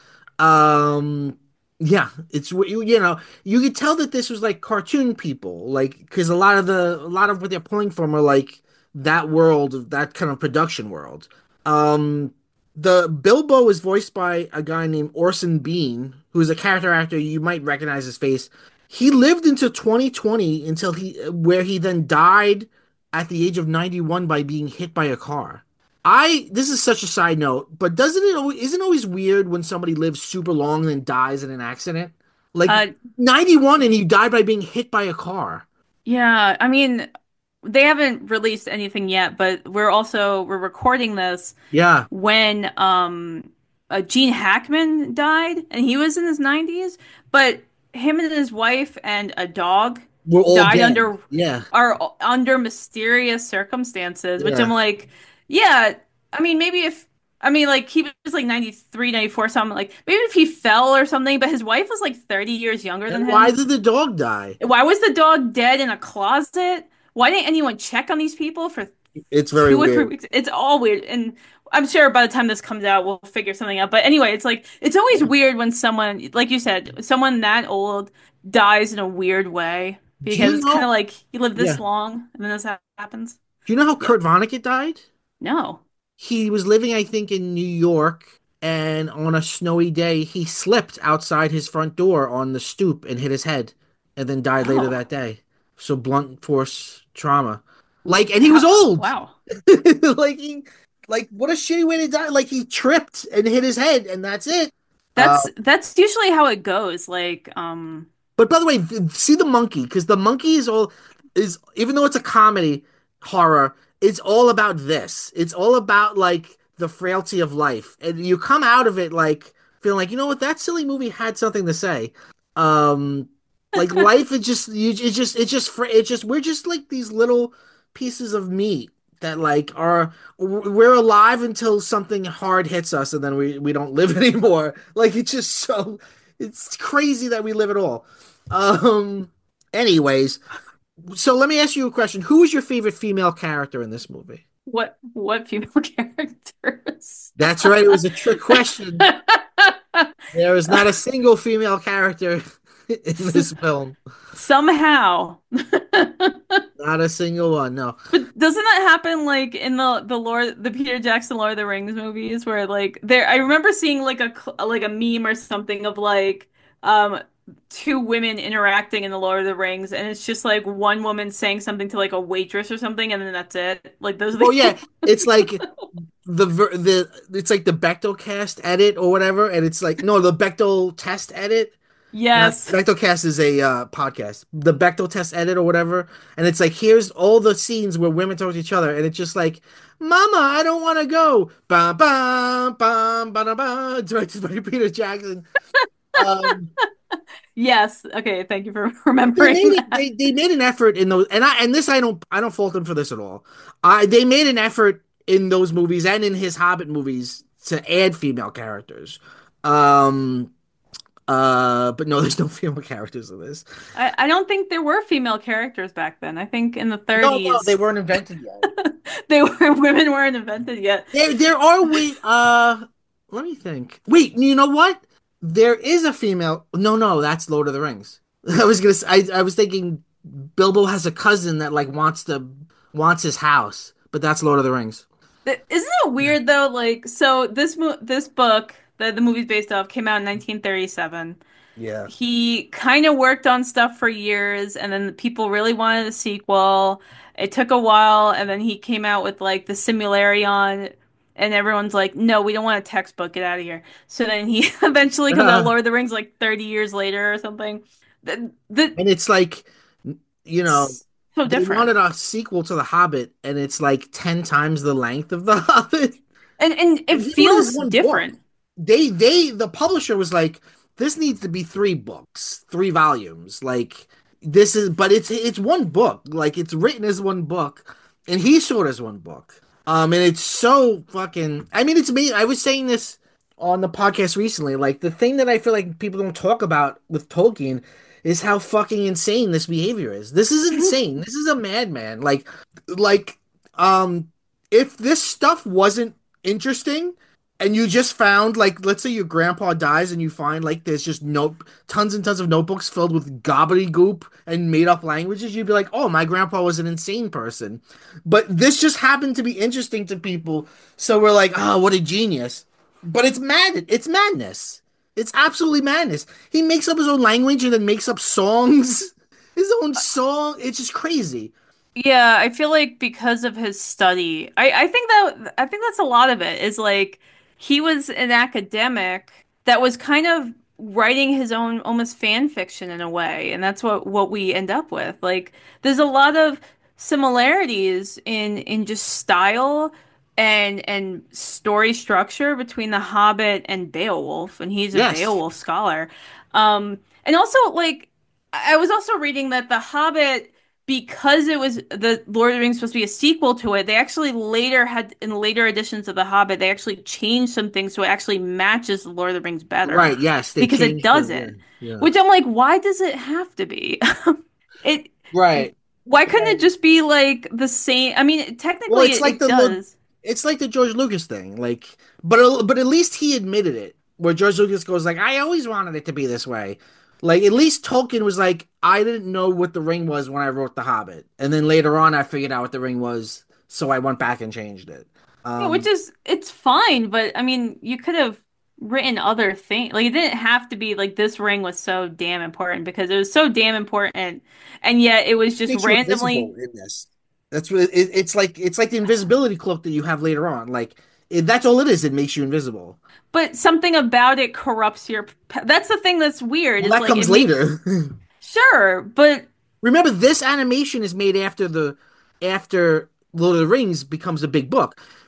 S2: Um, yeah, it's you you know you could tell that this was like cartoon people, like because a lot of the a lot of what they're pulling from are like that world, that kind of production world. Um, the Bilbo is voiced by a guy named Orson Bean, who's a character actor. You might recognize his face. He lived into twenty twenty until he where he then died at the age of ninety-one by being hit by a car. I this is such a side note, but doesn't it always isn't it always weird when somebody lives super long and then dies in an accident? Like
S1: uh
S2: ninety-one and he died by being hit by a car.
S1: yeah, I mean they haven't released anything yet, but we're also we're recording this
S2: Yeah,
S1: when um uh, Gene Hackman died and he was in his nineties, but him and his wife and a dog
S2: we're all
S1: died
S2: dead.
S1: under
S2: Yeah,
S1: are under mysterious circumstances, which I'm
S2: yeah.
S1: like, yeah, I mean maybe if I mean like he was like ninety three, ninety four, something like maybe if he fell or something, but his wife was like thirty years younger
S2: And
S1: than
S2: why
S1: him.
S2: did the dog die?
S1: Why was the dog dead in a closet? Why didn't anyone check on these people for
S2: It's very
S1: two or three
S2: weird.
S1: weeks? It's all weird. And I'm sure by the time this comes out, we'll figure something out. But anyway, it's like, it's always
S2: Yeah.
S1: weird when someone, like you said, someone that old dies in a weird way
S2: Do
S1: because
S2: you
S1: it's kind
S2: know?
S1: of like you live
S2: Yeah.
S1: this long and then this ha- happens.
S2: Do you know how
S1: Yeah.
S2: Kurt Vonnegut died?
S1: No.
S2: He was living, I think, in New York, and on a snowy day, he slipped outside his front door on the stoop and hit his head, and then died later
S1: Oh.
S2: that day. So blunt force trauma. Like, and he was
S1: How?
S2: old.
S1: Wow.
S2: Like he, like what a shitty way to die. Like he tripped and hit his head, and that's it. Uh,
S1: That's that's usually how it goes. Like, um,
S2: but by the way, th- see the monkey because the monkey is all is even though it's a comedy horror, it's all about this. It's all about like the frailty of life, and you come out of it like feeling like, you know what, that silly movie had something to say. Um, like life is just you, it's just it's just fra- it's just we're just like these little pieces of meat that like are we're alive until something hard hits us, and then we we don't live anymore. Like it's just so it's crazy that we live at all. Um, anyways, so let me ask you a question. Who is your favorite female character in this movie?
S1: What what female characters?
S2: That's right, it was a trick question. There is not a single female character in
S1: S-
S2: this film.
S1: Somehow.
S2: Not a single one, no.
S1: But doesn't that happen like in the the Lord the Peter Jackson Lord of the Rings movies where like there I remember seeing like a cl- like a meme or something of like um two women interacting in the Lord of the Rings and it's just like one woman saying something to like a waitress or something and then that's it. Like those are
S2: Well,
S1: the
S2: yeah, it's like the ver- the it's like the Bechdel cast edit or whatever, and it's like no, the Bechdel test edit. Not
S1: Yes.
S2: Bechdel cast is a uh, podcast. The Bechdel test edit or whatever, and it's like here's all the scenes where women talk to each other, and it's just like, "Mama, I don't want to go." Bam, bam, bam, bam, bam. Directed by Peter Jackson. Um,
S1: Yes. Okay, thank you for
S2: But they
S1: remembering
S2: made it.
S1: that.
S2: They, they made an effort in those, and I and this I don't I don't fault them for this at all. I They made an effort in those movies and in his Hobbit movies to add female characters. Um. Uh. But no, there's no female characters in this.
S1: I, I don't think there were female characters back then. I think in the
S2: No, no, they
S1: thirties
S2: weren't invented yet.
S1: they were women weren't invented yet.
S2: There, there are wait. Uh. Let me think. Wait. You know what? There is a female. No, no, that's Lord of the Rings. I was gonna. I I was thinking Bilbo has a cousin that like wants to wants his house, but that's Lord of the Rings.
S1: Th- Isn't it weird though? Like, so this mo this book that the movie's based off came out in nineteen thirty-seven.
S2: Yeah.
S1: He kind of worked on stuff for years, and then the people really wanted a sequel. It took a while, and then he came out with like the Similarion, and everyone's like, "No, we don't want a textbook. Get out of here." So then he eventually comes out
S2: Uh,
S1: Lord of the Rings like thirty years later or something. The, the,
S2: and it's like, you know,
S1: it's so
S2: they
S1: different.
S2: wanted a sequel to The Hobbit, and it's like ten times the length of The Hobbit.
S1: And and
S2: And
S1: it
S2: he only has
S1: feels
S2: one book.
S1: different.
S2: They, they, the publisher was like, this needs to be three books, three volumes. Like, this is, but it's, it's one book. Like, it's written as one book, and he saw it as one book. Um, and it's so fucking, I mean, it's me. I was saying this on the podcast recently. Like, the thing that I feel like people don't talk about with Tolkien is how fucking insane this behavior is. This is insane. This is a madman. Like, like, um, if this stuff wasn't interesting, and you just found like let's say your grandpa dies and you find like there's just note tons and tons of notebooks filled with gobbledygook and made up languages, you'd be like, oh, my grandpa was an insane person. But this just happened to be interesting to people, so we're like, oh, what a genius. But it's mad it's madness. It's absolutely madness. He makes up his own language and then makes up songs. His own song. It's just crazy.
S1: Yeah, I feel like because of his study, I, I think that I think that's a lot of it is like he was an academic that was kind of writing his own almost fan fiction in a way, and that's what what we end up with. Like there's a lot of similarities in in just style and and story structure between The Hobbit and Beowulf, and he's a
S2: Yes.
S1: Beowulf scholar. Um, and also like I was also reading that The Hobbit because it was the Lord of the Rings supposed to be a sequel to it, they actually later had in later editions of The Hobbit, they actually changed some things so it actually matches the Lord of the Rings better
S2: Right, yes, they
S1: because it
S2: changed it.
S1: doesn't.
S2: Yeah. Yeah.
S1: Which I'm like, why does it have to be? It
S2: Right.
S1: why couldn't it
S2: Right.
S1: just be like the same? I mean,
S2: Well,
S1: technically
S2: it's
S1: it,
S2: like
S1: it
S2: the look.
S1: does.
S2: It's like the George Lucas thing. Like, but but at least he admitted it. Where George Lucas goes like, I always wanted it to be this way. Like, at least Tolkien was like, I didn't know what the ring was when I wrote The Hobbit, and then later on I figured out what the ring was, so I went back and changed it.
S1: Yeah, which
S2: Um,
S1: is it's fine, but I mean, you could have written other things. Like it didn't have to be like this ring was so damn important because it was so damn important, and yet it was just
S2: makes you invisible
S1: randomly.
S2: in this. That's what it, it's like. It's like the invisibility cloak that you have later on. Like, it, that's all it is. It makes you invisible.
S1: But something about it corrupts your. That's the thing that's weird.
S2: Well,
S1: Is
S2: that
S1: like it
S2: comes
S1: makes
S2: later.
S1: sure, but
S2: Remember, this animation is made after the after Lord of the Rings becomes a big book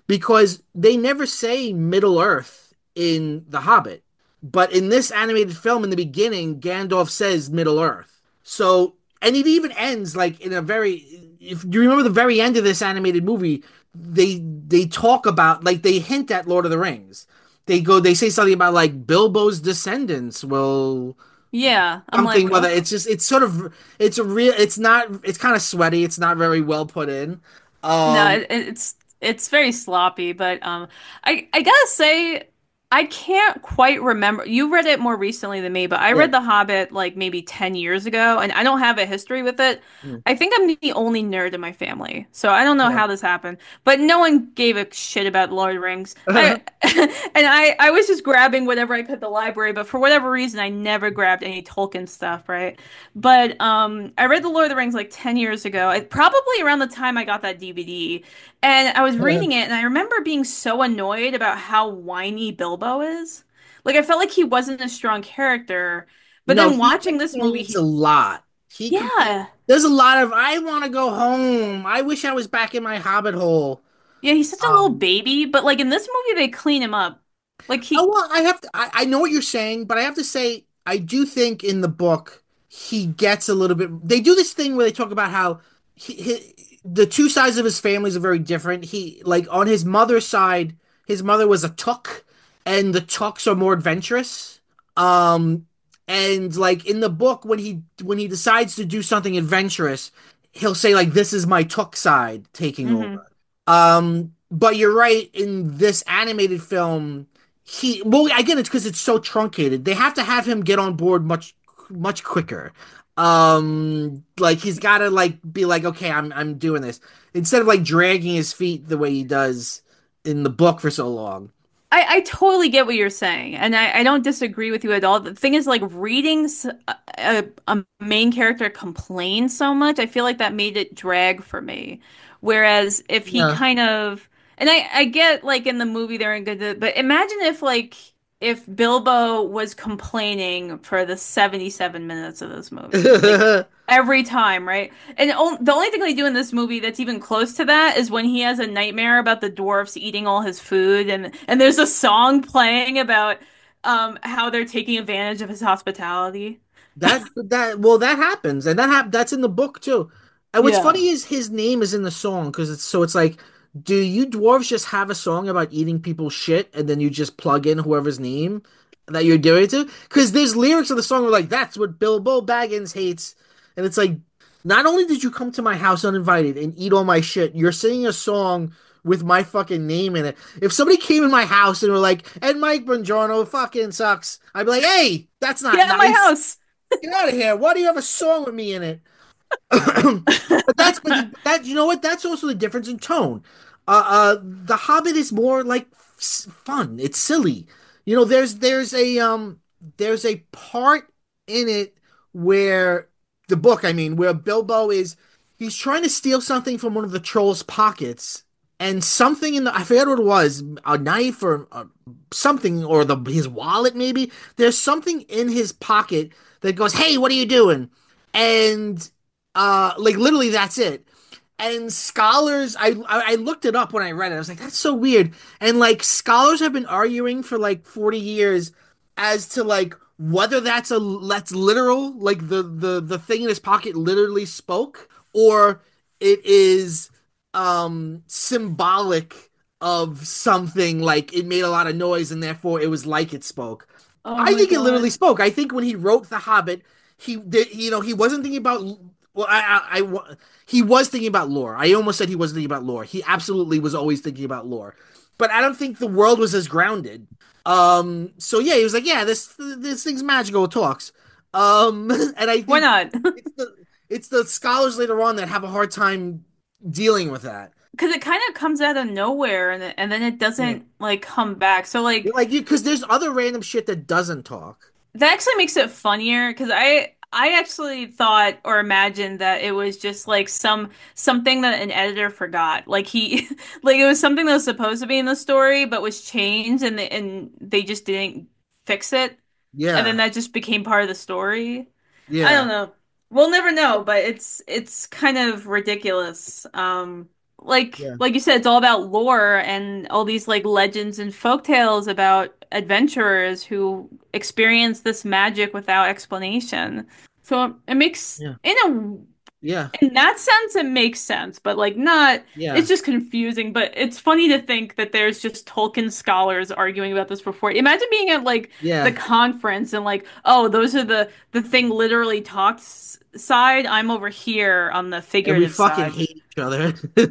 S2: because they never say Middle Earth in The Hobbit. But in this animated film, in the beginning, Gandalf says Middle Earth. So, and it even ends like in a very. If you remember the very end of this animated movie, they they talk about like they hint at Lord of the Rings. They go, they say something about like Bilbo's descendants will
S1: Yeah, I'm
S2: something.
S1: like,
S2: Whether
S1: ugh.
S2: it's just it's sort of it's a real. It's not. It's kind of sweaty. It's not very well put in.
S1: No,
S2: Um,
S1: it, it's it's very sloppy, but um, I I gotta say, I can't quite remember. You read it more recently than me, but I
S2: yeah.
S1: read The Hobbit like maybe ten years ago, and I don't have a history with it.
S2: Mm.
S1: I think I'm the only nerd in my family, so I don't know
S2: Yeah.
S1: how this happened. But no one gave a shit about Lord of the Rings. I and I I was just grabbing whatever I could at the library, but for whatever reason, I never grabbed any Tolkien stuff, right? But um, I read The Lord of the Rings like ten years ago, I, probably around the time I got that D V D. And I was reading it, and I remember being so annoyed about how whiny Bilbo is. Like, I felt like he wasn't a strong character. But
S2: No,
S1: then
S2: he
S1: watching this movie,
S2: complains a
S1: he,
S2: lot. He complains.
S1: yeah.
S2: There's a lot of I want to go home. I wish I was back in my hobbit hole.
S1: Yeah, he's such a little
S2: Um,
S1: baby. But, like, in this movie, they clean him up. Like,
S2: oh,
S1: he,
S2: well, I have to. I, I know what you're saying, but I have to say, I do think in the book he gets a little bit. They do this thing where they talk about how he, he, the two sides of his families are very different. He like on his mother's side, his mother was a Took, and the Tooks are more adventurous. Um, and like in the book, when he when he decides to do something adventurous, he'll say like, "This is my Took side taking
S1: hmm
S2: over." Um, but you're right. In this animated film he well again it's because it's so truncated. They have to have him get on board much much quicker. Um like he's got to like be like, okay, I'm I'm doing this instead of like dragging his feet the way he does in the book for so long.
S1: I, I totally get what you're saying, and I, I don't disagree with you at all. The thing is, like, reading s- a, a main character complain so much, I feel like that made it drag for me. Whereas if he
S2: Yeah.
S1: kind of, and I, I get like in the movie they're in good, but imagine if like if Bilbo was complaining for the seventy-seven minutes of this movie, like every time, right? And o the only thing they do in this movie that's even close to that is when he has a nightmare about the dwarfs eating all his food, and and there's a song playing about um how they're taking advantage of his hospitality.
S2: That that well that happens and that hap that's in the book too. And what's
S1: Yeah.
S2: funny is his name is in the song because it's so it's like, do you dwarves just have a song about eating people's shit and then you just plug in whoever's name that you're doing it to? Because there's lyrics of the song where like that's what Bilbo Baggins hates, and it's like, not only did you come to my house uninvited and eat all my shit, you're singing a song with my fucking name in it. If somebody came in my house and were like, "And Mike Bongiorno fucking sucks," I'd be like, "Hey, that's
S1: Get
S2: not
S1: out of my
S2: nice.
S1: house.
S2: Get out of here. Why do you have a song with me in it?" But that's but that you know what? That's also the difference in tone. Uh, uh, The Hobbit is more like s- fun. It's silly. You know, there's there's a um there's a part in it where the book, I mean, where Bilbo is he's trying to steal something from one of the trolls' pockets, and something in the I forget what it was, a knife or uh, something, or the his wallet maybe. There's something in his pocket that goes, "Hey, what are you doing?" And uh, like literally that's it. And scholars, I, I I looked it up when I read it. I was like, that's so weird. And like scholars have been arguing for like forty years as to like whether that's a that's literal, like the the the thing in his pocket literally spoke, or it is um symbolic of something, like it made a lot of noise and therefore it was like it spoke.
S1: Oh
S2: I
S1: my
S2: think it literally
S1: God.
S2: spoke. I think when he wrote The Hobbit, he did, you know, he wasn't thinking about well, I, I, I, he was thinking about lore. I almost said he wasn't thinking about lore. He absolutely was always thinking about lore, but I don't think the world was as grounded. Um, so yeah, he was like, yeah, this this thing's magical. It talks. Um, and I
S1: Why
S2: think
S1: not?
S2: it's the it's the scholars later on that have a hard time dealing with that.
S1: Because it kind of comes out of nowhere, and it, and then it
S2: Yeah,
S1: doesn't like come back. So like
S2: like you because there's other random shit that doesn't talk.
S1: that actually makes it funnier because I I actually thought or imagined that it was just like some something that an editor forgot. Like he like it was something that was supposed to be in the story but was changed and they, and they just didn't fix it. And then
S2: Yeah,
S1: that just became part of the story. I don't
S2: yeah.
S1: know. We'll never know, but it's it's kind of ridiculous. Um like
S2: Yeah.
S1: like you said, it's all about lore and all these like legends and folk tales about adventurers who experience this magic without explanation. So it makes
S2: Yeah.
S1: in a
S2: Yeah.
S1: in that sense, it makes sense, but like not,
S2: Yeah.
S1: it's just confusing. But it's funny to think that there's just Tolkien scholars arguing about this before. Imagine being at like the
S2: Yeah.
S1: conference and like, oh, those are the the thing literally talked s- side. I'm over here on the
S2: And we
S1: figurative
S2: fucking
S1: side.
S2: hate each other.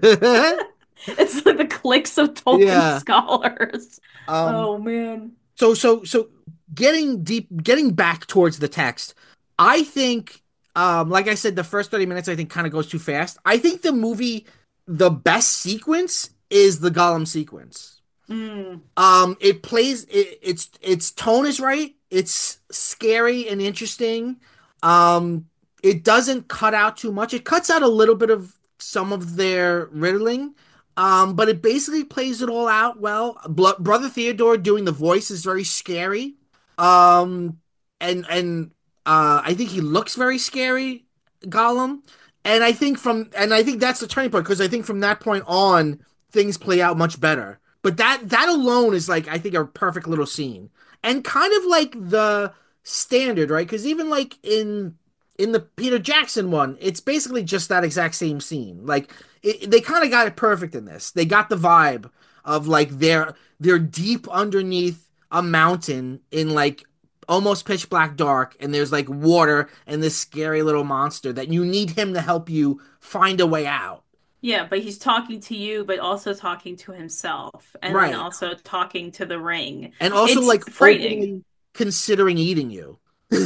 S1: It's like the cliques of Tolkien
S2: Yeah.
S1: scholars.
S2: Um,
S1: Oh man.
S2: so so so getting deep getting back towards the text, I think um like I said, the first thirty minutes I think kind of goes too fast. I think the movie the best sequence is the Gollum sequence.
S1: Mm.
S2: Um, it plays it, its its tone is right. It's scary and interesting. Um, it doesn't cut out too much. It cuts out a little bit of some of their riddling. Um, but it basically plays it all out well. Bl- Brother Theodore doing the voice is very scary. Um, and and uh, I think he looks very scary, Gollum. And I think from and I think that's the turning point because I think from that point on things play out much better. But that that alone is like I think a perfect little scene. And kind of like the standard, right? Because even like in in the Peter Jackson one, it's basically just that exact same scene. Like it, they kind of got it perfect in this. They got the vibe of like they're they're deep underneath a mountain in like almost pitch black dark, and there's like water and this scary little monster that you need him to help you find a way out.
S1: Yeah, but he's talking to you, but also talking to himself, and then
S2: Right.
S1: also talking to the ring.
S2: And also
S1: It's
S2: like
S1: frightening.
S2: openly considering eating you.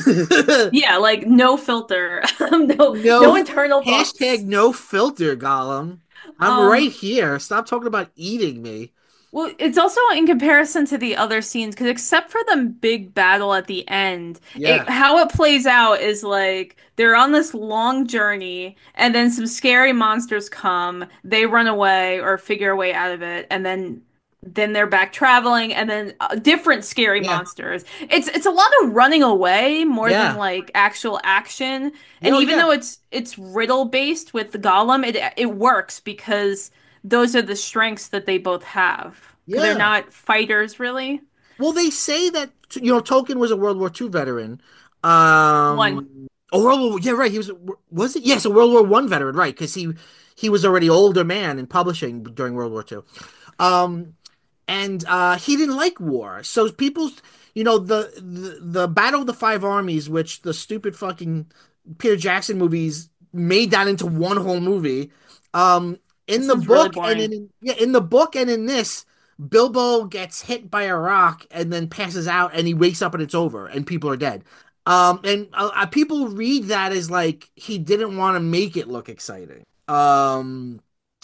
S1: Yeah, like no filter, no no
S2: No
S1: internal
S2: hashtag
S1: thoughts.
S2: no filter, Gollum. I'm right
S1: Um,
S2: here. Stop talking about eating me.
S1: well, it's also in comparison to the other scenes, because except for the big battle at the end, it
S2: Yeah,
S1: how it plays out is like they're on this long journey, and then some scary monsters come, they run away or figure a way out of it, and then then they're back traveling, and then uh, different scary
S2: yeah,
S1: monsters. It's it's a lot of running away more than
S2: yeah.
S1: like actual action. And
S2: Yo,
S1: even
S2: yeah,
S1: though it's it's riddle based with the Golem, it it works because those are the strengths that they both have. Because they're
S2: yeah.
S1: not fighters, really.
S2: Well, they say that you know Tolkien was a World War Two veteran.
S1: One.
S2: Um, oh, World War, yeah, right. He was was it? Yes, a World War One veteran, right? Because he he was already older man in publishing during World War Two. Um, and uh, he didn't like war. So people, you know, the, the the Battle of the Five Armies, which the stupid fucking Peter Jackson movies made that into one whole movie. Um,
S1: It
S2: in the
S1: sounds really
S2: book and
S1: boring.
S2: in yeah, in the book and in this, Bilbo gets hit by a rock and then passes out, and he wakes up and it's over, and people are dead. Um, and uh, uh, people read that as like he didn't want to make it look exciting. Um,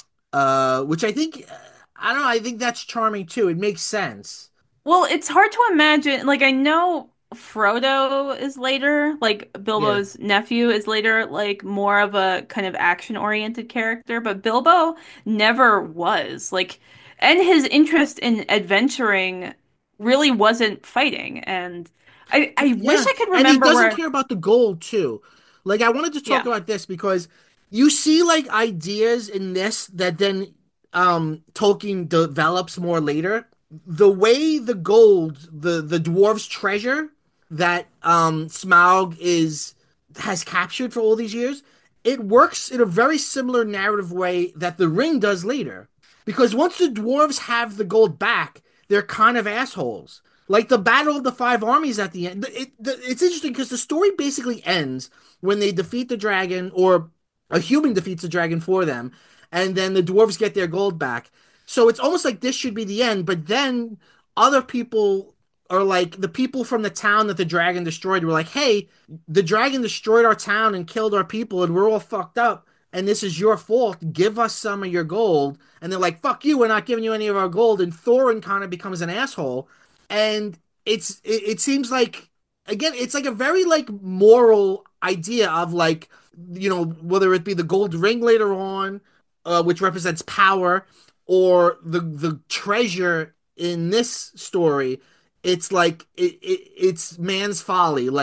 S2: uh, which I think I don't know. I think that's charming too. It makes sense.
S1: Well, it's hard to imagine. Like, I know Frodo is later, like
S2: Yeah,
S1: Bilbo's nephew is later, like more of a kind of action-oriented character, but Bilbo never was. Like, and his interest in adventuring really wasn't fighting. And I, I wish
S2: yeah,
S1: I could
S2: and he
S1: remember
S2: doesn't
S1: where,
S2: care about the gold too. Like I wanted to talk
S1: yeah,
S2: about this because you see like ideas in this that then um Tolkien develops more later. The way the gold, the the dwarves' treasure that um Smaug is has captured for all these years, it works in a very similar narrative way that the ring does later. Because once the dwarves have the gold back, they're kind of assholes. Like the Battle of the Five Armies at the end. It, it, it's interesting because the story basically ends when they defeat the dragon, or a human defeats the dragon for them, and then the dwarves get their gold back. So it's almost like this should be the end, but then other people are like the people from the town that the dragon destroyed were like, hey, the dragon destroyed our town and killed our people, and we're all fucked up. And this is your fault. Give us some of your gold. And they're like, fuck you. We're not giving you any of our gold. And Thorin kind of becomes an asshole. And it's, it, it seems like, again, it's like a very like moral idea of like, you know, whether it be the gold ring later on, uh, which represents power, or the, the treasure in this story, it's like, it, it, it's man's folly. Like,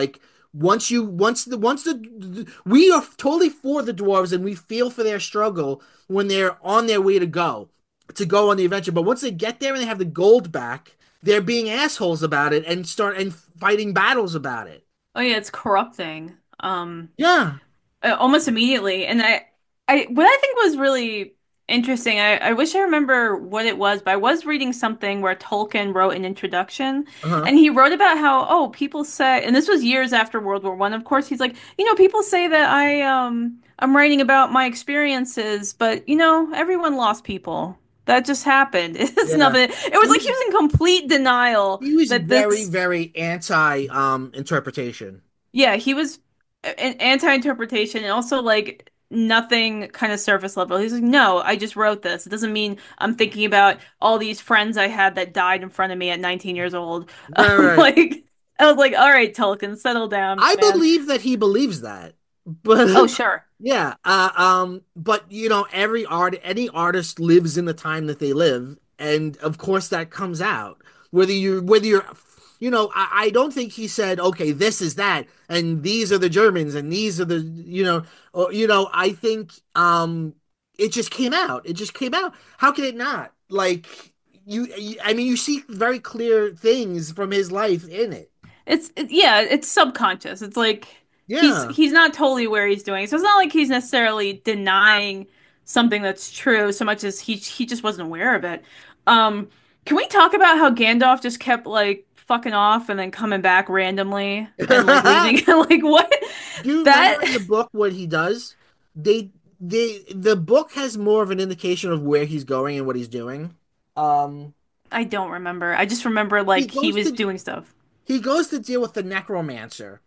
S2: Once you once the once the, the we are totally for the dwarves and we feel for their struggle when they're on their way to go to go on the adventure. But once they get there and they have the gold back, they're being assholes about it and start and fighting battles about it.
S1: Oh yeah, it's corrupting. Um,
S2: Yeah.
S1: uh, almost immediately. And I, I, what I think was really interesting, I, I wish I remember what it was, but I was reading something where Tolkien wrote an introduction,
S2: Uh-huh.
S1: and he wrote about how, oh, people say, and this was years after World War One, of course, he's like, you know, people say that I, um, I'm writing about my experiences, but you know, everyone lost people. That just happened. It's
S2: Yeah.
S1: nothing. It was
S2: He
S1: like
S2: was
S1: he was in complete denial
S2: he was
S1: that
S2: very,
S1: this
S2: very anti um interpretation.
S1: yeah, he was an anti-interpretation and also like nothing kind of surface level. He's like, no, I just wrote this. It doesn't mean I'm thinking about all these friends I had that died in front of me at nineteen years old.
S2: Right,
S1: Um,
S2: right.
S1: like, I was like, all right, Tolkien, settle down,
S2: I
S1: man.
S2: believe that he believes that. But
S1: Oh, sure.
S2: yeah, uh, um, but you know, every art, any artist lives in the time that they live, and of course that comes out. Whether you, whether you're, you know, I, I don't think he said, okay, this is that, and these are the Germans, and these are the, you know, or, you know, I think, um, it just came out. It just came out. How can it not? Like you, you I mean, you see very clear things from his life in it.
S1: It's it, yeah, it's subconscious. It's like he's
S2: Yeah.
S1: he's not totally aware he's doing. So it's not like he's necessarily denying something that's true so much as he he just wasn't aware of it. Um, can we talk about how Gandalf just kept like fucking off and then coming back randomly and like leaving like what
S2: Do you remember
S1: that
S2: in the book what he does? They they the book has more of an indication of where he's going and what he's doing. Um,
S1: I don't remember. I just remember
S2: he
S1: like he
S2: goes
S1: was
S2: to
S1: doing stuff.
S2: he goes to deal with the necromancer,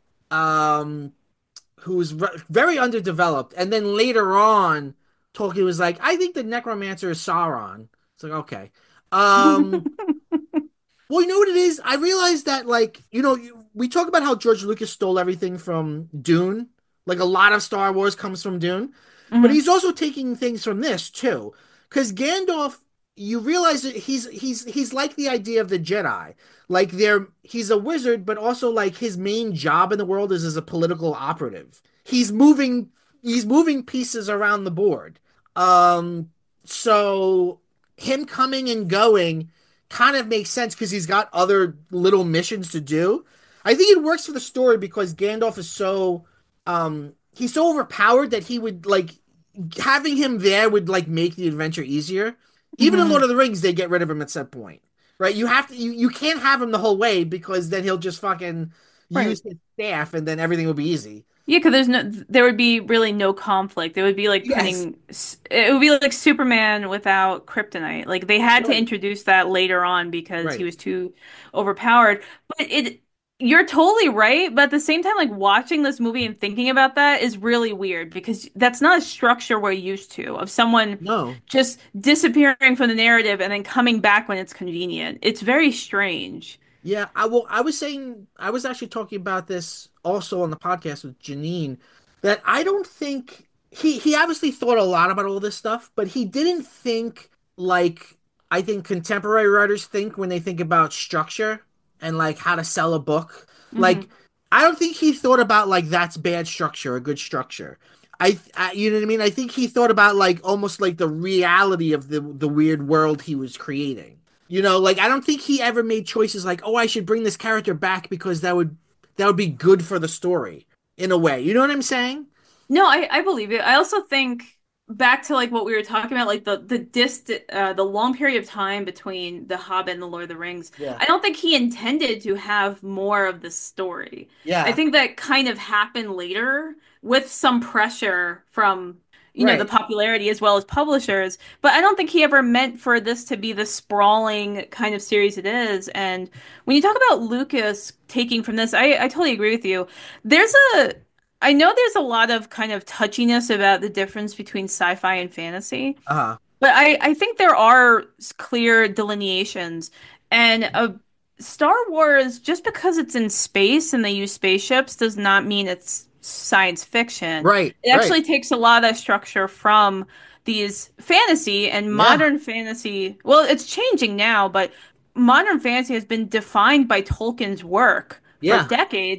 S2: um, who's ve- very underdeveloped, and then later on, Tolkien was like, "I think the necromancer is Sauron." It's like, okay. Um, Well, you know what it is? I realized that, like, you know, you, we talk about how George Lucas stole everything from Dune. Like, a lot of Star Wars comes from Dune. But
S1: Hmm.
S2: he's also taking things from this, too. Because Gandalf, you realize that he's he's he's like the idea of the Jedi. Like, they're he's a wizard, but also, like, his main job in the world is as a political operative. He's moving he's moving pieces around the board. Um, so him coming and going kind of makes sense because he's got other little missions to do. I think it works for the story because Gandalf is so um he's so overpowered that he would like having him there would like make the adventure easier. Even in Lord
S1: Hmm.
S2: of the Rings, they get rid of him at some point. Right? You have to you, you can't have him the whole way because then he'll just fucking
S1: Right.
S2: use his staff and then everything will be easy.
S1: Yeah, because there's no, there would be really no conflict. It would be like
S2: Yes.
S1: putting, it would be like Superman without kryptonite. Like they had to
S2: Right.
S1: introduce that later on because he
S2: Right.
S1: was too overpowered. But it, you're totally right. But at the same time, like watching this movie and thinking about that is really weird because that's not a structure we're used to of someone
S2: No.
S1: just disappearing from the narrative and then coming back when it's convenient. It's very strange.
S2: Yeah, I well, I was saying I was actually talking about this also on the podcast with Janine that I don't think he he obviously thought a lot about all this stuff, but he didn't think like I think contemporary writers think when they think about structure and like how to sell a book.
S1: Hmm.
S2: Like I don't think he thought about like that's bad structure, a good structure. I, I you know what I mean? I think he thought about like almost like the reality of the the weird world he was creating. You know, like I don't think he ever made choices like, "Oh, I should bring this character back because that would that would be good for the story in a way." You know what I'm saying?
S1: No, I, I believe it. I also think back to like what we were talking about, like the the dist uh, the long period of time between The Hobbit and The Lord of the Rings.
S2: Yeah.
S1: I don't think he intended to have more of the story. I
S2: Yeah.
S1: think that kind of happened later with some pressure from, you know, the
S2: Right.
S1: popularity as well as publishers. But I don't think he ever meant for this to be the sprawling kind of series it is. And when you talk about Lucas taking from this, I, I totally agree with you. There's a I know there's a lot of kind of touchiness about the difference between sci-fi and fantasy,
S2: Uh-huh.
S1: but I, I think there are clear delineations. And uh, Star Wars, just because it's in space and they use spaceships, does not mean it's science fiction.
S2: Right.
S1: It
S2: Right.
S1: actually takes a lot of structure from these fantasy and
S2: Yeah.
S1: modern fantasy. Well, it's changing now, but modern fantasy has been defined by Tolkien's work for
S2: Yeah.
S1: decades.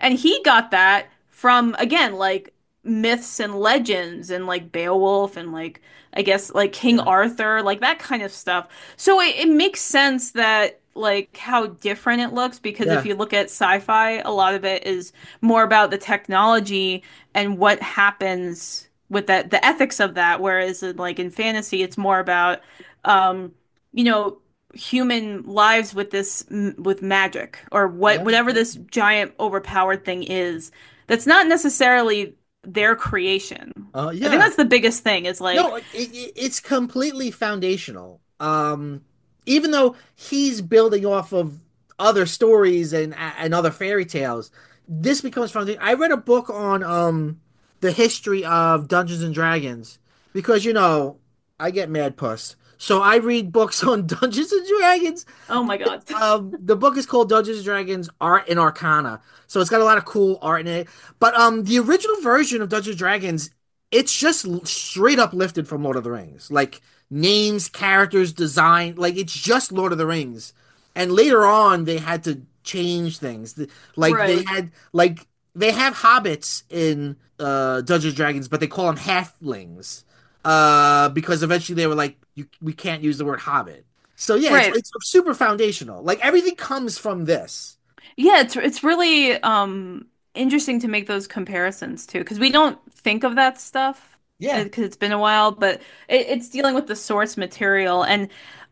S1: And he got that from, again, like myths and legends and like Beowulf and like, I guess, like King
S2: Yeah.
S1: Arthur, like that kind of stuff. So it, it makes sense that like how different it looks because if
S2: Yeah.
S1: you look at sci-fi, a lot of it is more about the technology and what happens with that, the ethics of that. Whereas in, like in fantasy, it's more about, um, you know, human lives with this with magic or what
S2: Yeah.
S1: whatever this giant overpowered thing is that's not necessarily their creation.
S2: Uh,
S1: I think
S2: yeah.
S1: that's the biggest thing is like,
S2: No, it, it, it's completely foundational. Um, even though he's building off of other stories and and other fairy tales, this becomes foundation. I read a book on um the history of Dungeons and Dragons because you know I get mad puss, so I read books on Dungeons and Dragons.
S1: oh my God.
S2: Um, the book is called Dungeons and Dragons: Art and Arcana, so it's got a lot of cool art in it. But um, the original version of Dungeons and Dragons, it's just l- straight up lifted from Lord of the Rings, like names, characters, design, like it's just Lord of the Rings. And later on, they had to change things, Th- like they
S1: Right.
S2: had like they have hobbits in uh Dungeons and Dragons, but they call them halflings, uh, because eventually they were like, you, we can't use the word hobbit. So yeah, it's
S1: Right.
S2: it's super foundational. Like everything comes from this.
S1: Yeah, it's it's really um interesting to make those comparisons too, because we don't think of that stuff
S2: Yeah,
S1: because it's been a while, but it, it's dealing with the source material and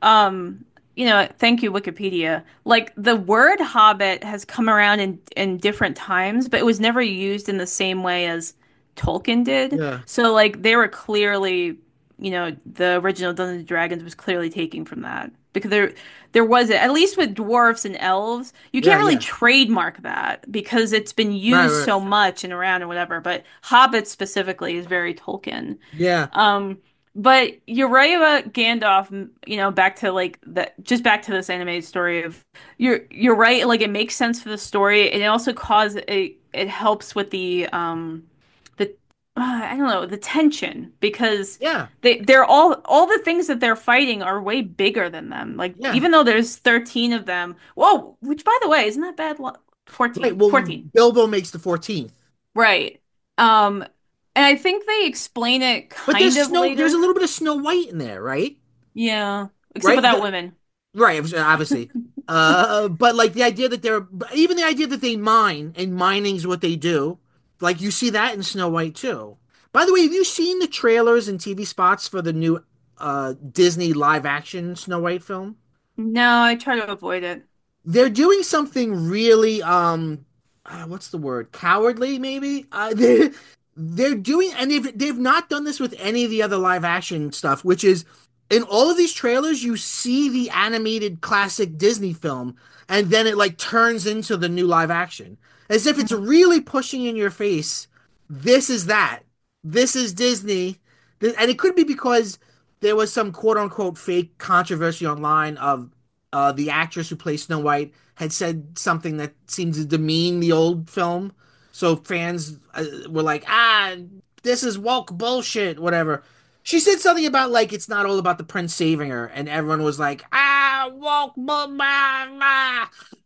S1: um you know, thank you Wikipedia. Like the word Hobbit has come around in in different times, but it was never used in the same way as Tolkien did.
S2: yeah,
S1: So like they were clearly, you know, the original Dungeons and Dragons was clearly taking from that because there there was it, at least with dwarfs and elves, you
S2: yeah,
S1: can't really
S2: yeah.
S1: trademark that because it's been
S2: Right,
S1: used
S2: right.
S1: so much and around and whatever. But Hobbit specifically is very Tolkien.
S2: Yeah,
S1: Um, but you're right about Gandalf, you know, back to like that, just back to this animated story of you're you're right, like it makes sense for the story, and it also cause it it helps with the um the uh, I don't know, the tension because
S2: yeah,
S1: they they're all all the things that they're fighting are way bigger than them. Like
S2: yeah.
S1: even though there's thirteen of them. Whoa, which by the way, isn't that bad luck?
S2: Right.
S1: fourteen.
S2: Well,
S1: fourteen.
S2: Bilbo makes the fourteenth.
S1: Right. Um and I think they explain it
S2: But
S1: kind
S2: there's
S1: of
S2: Snow there's a
S1: later.
S2: little bit of Snow White in there, right?
S1: Yeah, except
S2: Right?
S1: without
S2: The-
S1: women.
S2: right, obviously. Uh, but like the idea that they're even the idea that they mine and mining's what they do. Like you see that in Snow White too. By the way, have you seen the trailers and T V spots for the new uh Disney live action Snow White film?
S1: No, I try to avoid it.
S2: They're doing something really um uh, what's the word, cowardly maybe, uh, they're, they're doing, and they've they've not done this with any of the other live action stuff, which is in all of these trailers you see the animated classic Disney film and then it like turns into the new live action as if it's really pushing in your face, this is that, this is Disney. And it could be because there was some quote unquote fake controversy online of uh, the actress who plays Snow White had said something that seemed to demean the old film. So fans uh, were like, ah, this is woke bullshit, whatever. She said something about like it's not all about the prince saving her, and everyone was like, ah, woke, blah, blah, blah.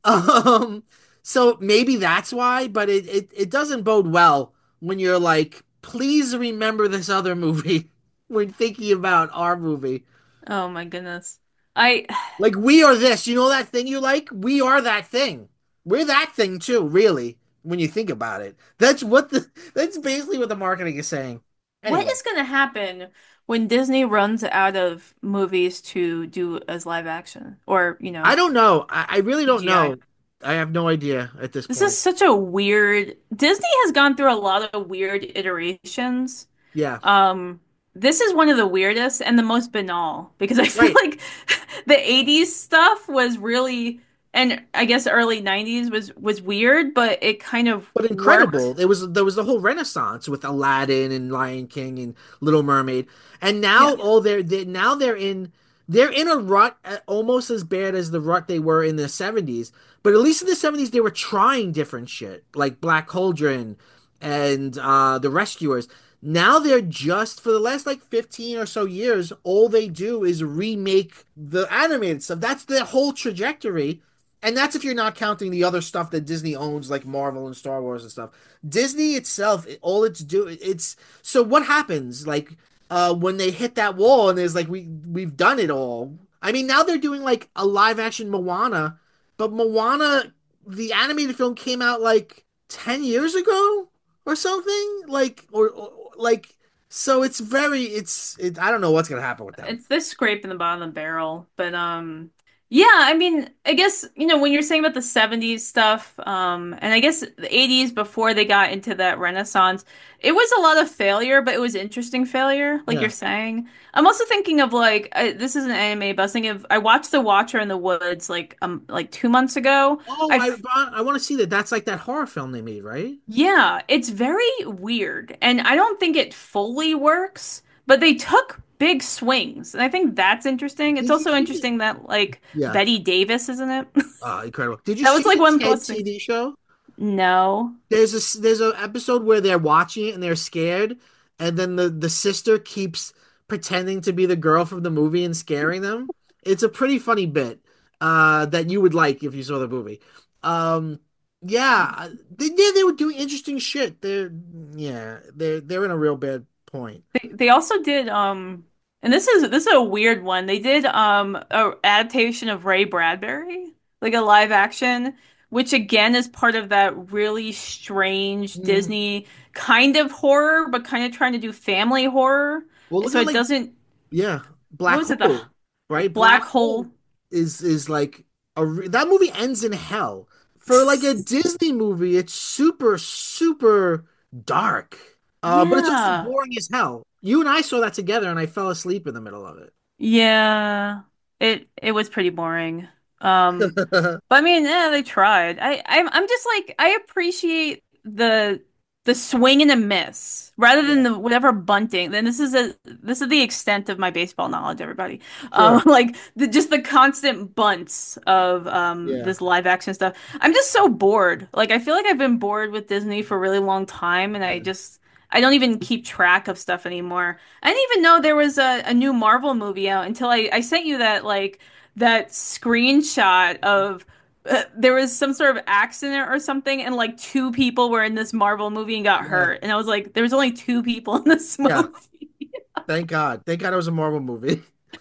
S2: Um, so maybe that's why, but it, it, it doesn't bode well when you're like, please remember this other movie when thinking about our movie.
S1: Oh my goodness. I
S2: Like we are this, you know that thing you like? We are that thing. We're that thing too, really, when you think about it. That's what the that's basically what the marketing is saying.
S1: what
S2: Anyway,
S1: is going to happen when Disney runs out of movies to do as live action or, you
S2: I
S1: know,
S2: don't know. I, I really don't
S1: C G I?
S2: know. I have no idea at this
S1: This is
S2: point.
S1: such a weird. Disney has gone through a lot of weird iterations.
S2: Yeah.
S1: Um, this is one of the weirdest and the most banal because I feel
S2: Right.
S1: like the eighties stuff was really, and I guess early nineties was was weird, but it kind of
S2: But
S1: worked.
S2: incredible. It was there was the whole Renaissance with Aladdin and Lion King and Little Mermaid. And now
S1: Yeah.
S2: all they're, they now they're in they're in a rut uh, almost as bad as the rut they were in the seventies. But at least in the seventies they were trying different shit, like Black Cauldron and uh The Rescuers. Now they're just for the last like fifteen or so years, all they do is remake the animated stuff. That's their whole trajectory. And that's if you're not counting the other stuff that Disney owns, like Marvel and Star Wars and stuff. Disney itself, it- all it's do it's so what happens like uh when they hit that wall and there's like we we've done it all. I mean, now they're doing like a live action Moana, but Moana, the animated film came out like ten years ago or something, like or, or like so it's very it's it, I don't know what's gonna happen with them.
S1: It's this scrape in the bottom of the barrel. But um yeah, I mean, I guess, you know, when you're saying about the seventies stuff, um, and I guess the eighties before they got into that Renaissance, it was a lot of failure, but it was interesting failure, like you're
S2: Yeah.
S1: saying. I'm also thinking of like I, this is an anime, but I was thinking of I watched The Watcher in the Woods like um like two months ago.
S2: Oh,
S1: I
S2: I I want to see that. That's like that horror film they made, right?
S1: Yeah, it's very weird, and I don't think it fully works, but they took big swings, and I think that's interesting. It's
S2: Did you
S1: also
S2: see it?
S1: interesting that like
S2: Yeah.
S1: Betty Davis, isn't it?
S2: Uh, incredible. Did you
S1: That was
S2: see
S1: like
S2: the
S1: one of the
S2: Ted
S1: best things.
S2: T V show?
S1: No.
S2: There's a s- there's an episode where they're watching it and they're scared, and then the the sister keeps pretending to be the girl from the movie and scaring them. It's a pretty funny bit uh, that you would like if you saw the movie. Um, yeah, they yeah, they were doing interesting shit. They're yeah, they're they're in a real bad point.
S1: They they also did um and this is this is a weird one. They did um a adaptation of Ray Bradbury, like a live action, which again is part of that really strange
S2: Mm,
S1: Disney kind of horror, but kind of trying to do family horror.
S2: well, look
S1: So
S2: at
S1: it
S2: like
S1: doesn't
S2: yeah,
S1: what
S2: Black
S1: was it, the
S2: Hole, right?
S1: Black
S2: Black
S1: Hole?
S2: Hole is is like a re- that movie ends in hell. For like a Disney movie, it's super super dark. Uh, but it's also
S1: Yeah.
S2: boring as hell. You and I saw that together, and I fell asleep in the middle of
S1: Yeah. It it was pretty boring. Um
S2: it.
S1: But I mean, yeah, they tried. I, I'm, I'm just like I appreciate the the swing and a miss rather than
S2: Yeah,
S1: the whatever bunting. Then this is a this is the extent of my baseball knowledge, everybody. Um,
S2: sure.
S1: like the just the constant bunts of um
S2: Yeah,
S1: this live action stuff. I'm just so bored. Like I feel like I've been bored with Disney for a really long time, and I
S2: yeah.
S1: just I don't even keep track of stuff anymore. I didn't even know there was a, a new Marvel movie out until I I sent you that like that screenshot of uh, there was some sort of accident or something, and like two people were in this Marvel movie and got
S2: Yeah,
S1: hurt. And I was like, there was only two people in this
S2: yeah.
S1: movie.
S2: Thank God. Thank God it was a Marvel movie.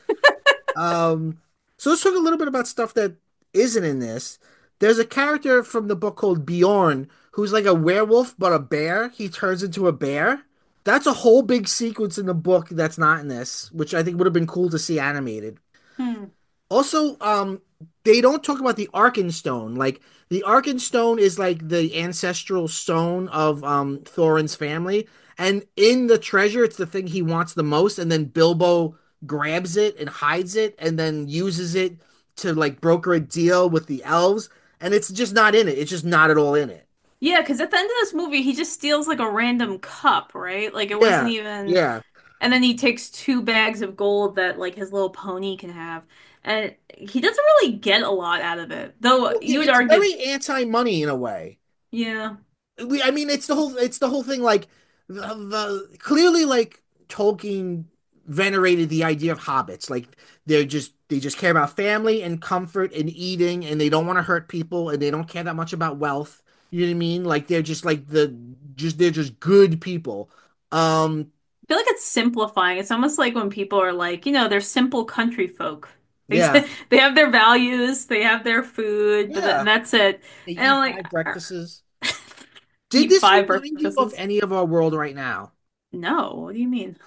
S2: Um, so let's talk a little bit about stuff that isn't in this. There's a character from the book called Bjorn who's like a werewolf but a bear. He turns into a bear. That's a whole big sequence in the book that's not in this, which I think would have been cool to see animated.
S1: Hmm.
S2: Also, um, they don't talk about the Arkenstone. Like the Arkenstone is like the ancestral stone of um Thorin's family, and in the treasure, it's the thing he wants the most. And then Bilbo grabs it and hides it, and then uses it to like broker a deal with the elves. And it's just not in it. It's just not at all in it.
S1: Yeah, because at the end of this movie, he just steals like a random cup, right? Like it wasn't
S2: Yeah,
S1: even.
S2: yeah.
S1: And then he takes two bags of gold that like his little pony can have, and he doesn't really get a lot out of it. Though
S2: Well,
S1: you would
S2: it's
S1: argue,
S2: very anti-money in a way.
S1: yeah.
S2: we I mean it's the whole it's the whole thing like the, the clearly like Tolkien venerated the idea of hobbits like they're just they just care about family and comfort and eating and they don't want to hurt people and they don't care that much about wealth, you know what I mean, like they're just like the just they're just good people. um
S1: I feel like it's simplifying. It's almost like when people are like, you know, they're simple country folk. They
S2: yeah,
S1: they have their values, they have their food, but th
S2: yeah,
S1: that's it.
S2: they
S1: And I'm
S2: eat
S1: like,
S2: five
S1: "Are-
S2: breakfasts. Did
S1: eat
S2: this
S1: five
S2: remind you of
S1: breakfasts.
S2: any of our world right now?
S1: No, what do you mean?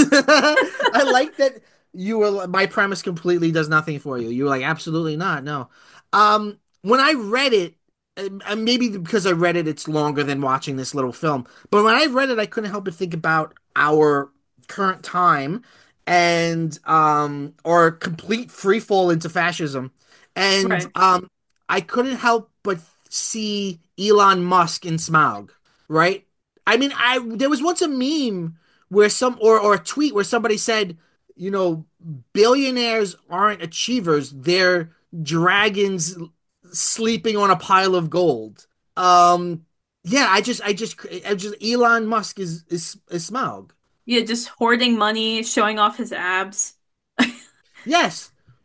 S2: I like that you were my premise completely does nothing for you. You were like, absolutely not. No. Um, when I read it, and and maybe because I read it, it's longer than watching this little film. But when I read it, I couldn't help but think about our current time and um or complete free fall into fascism. And
S1: Right.
S2: um I couldn't help but see Elon Musk in Smaug, right? I mean, I there was once a meme where some or or a tweet where somebody said, you know, billionaires aren't achievers; they're dragons sleeping on a pile of gold. Um, yeah, I just, I just, I just Elon Musk is is is Smaug.
S1: Yeah, just hoarding money, showing off his abs.
S2: Yes,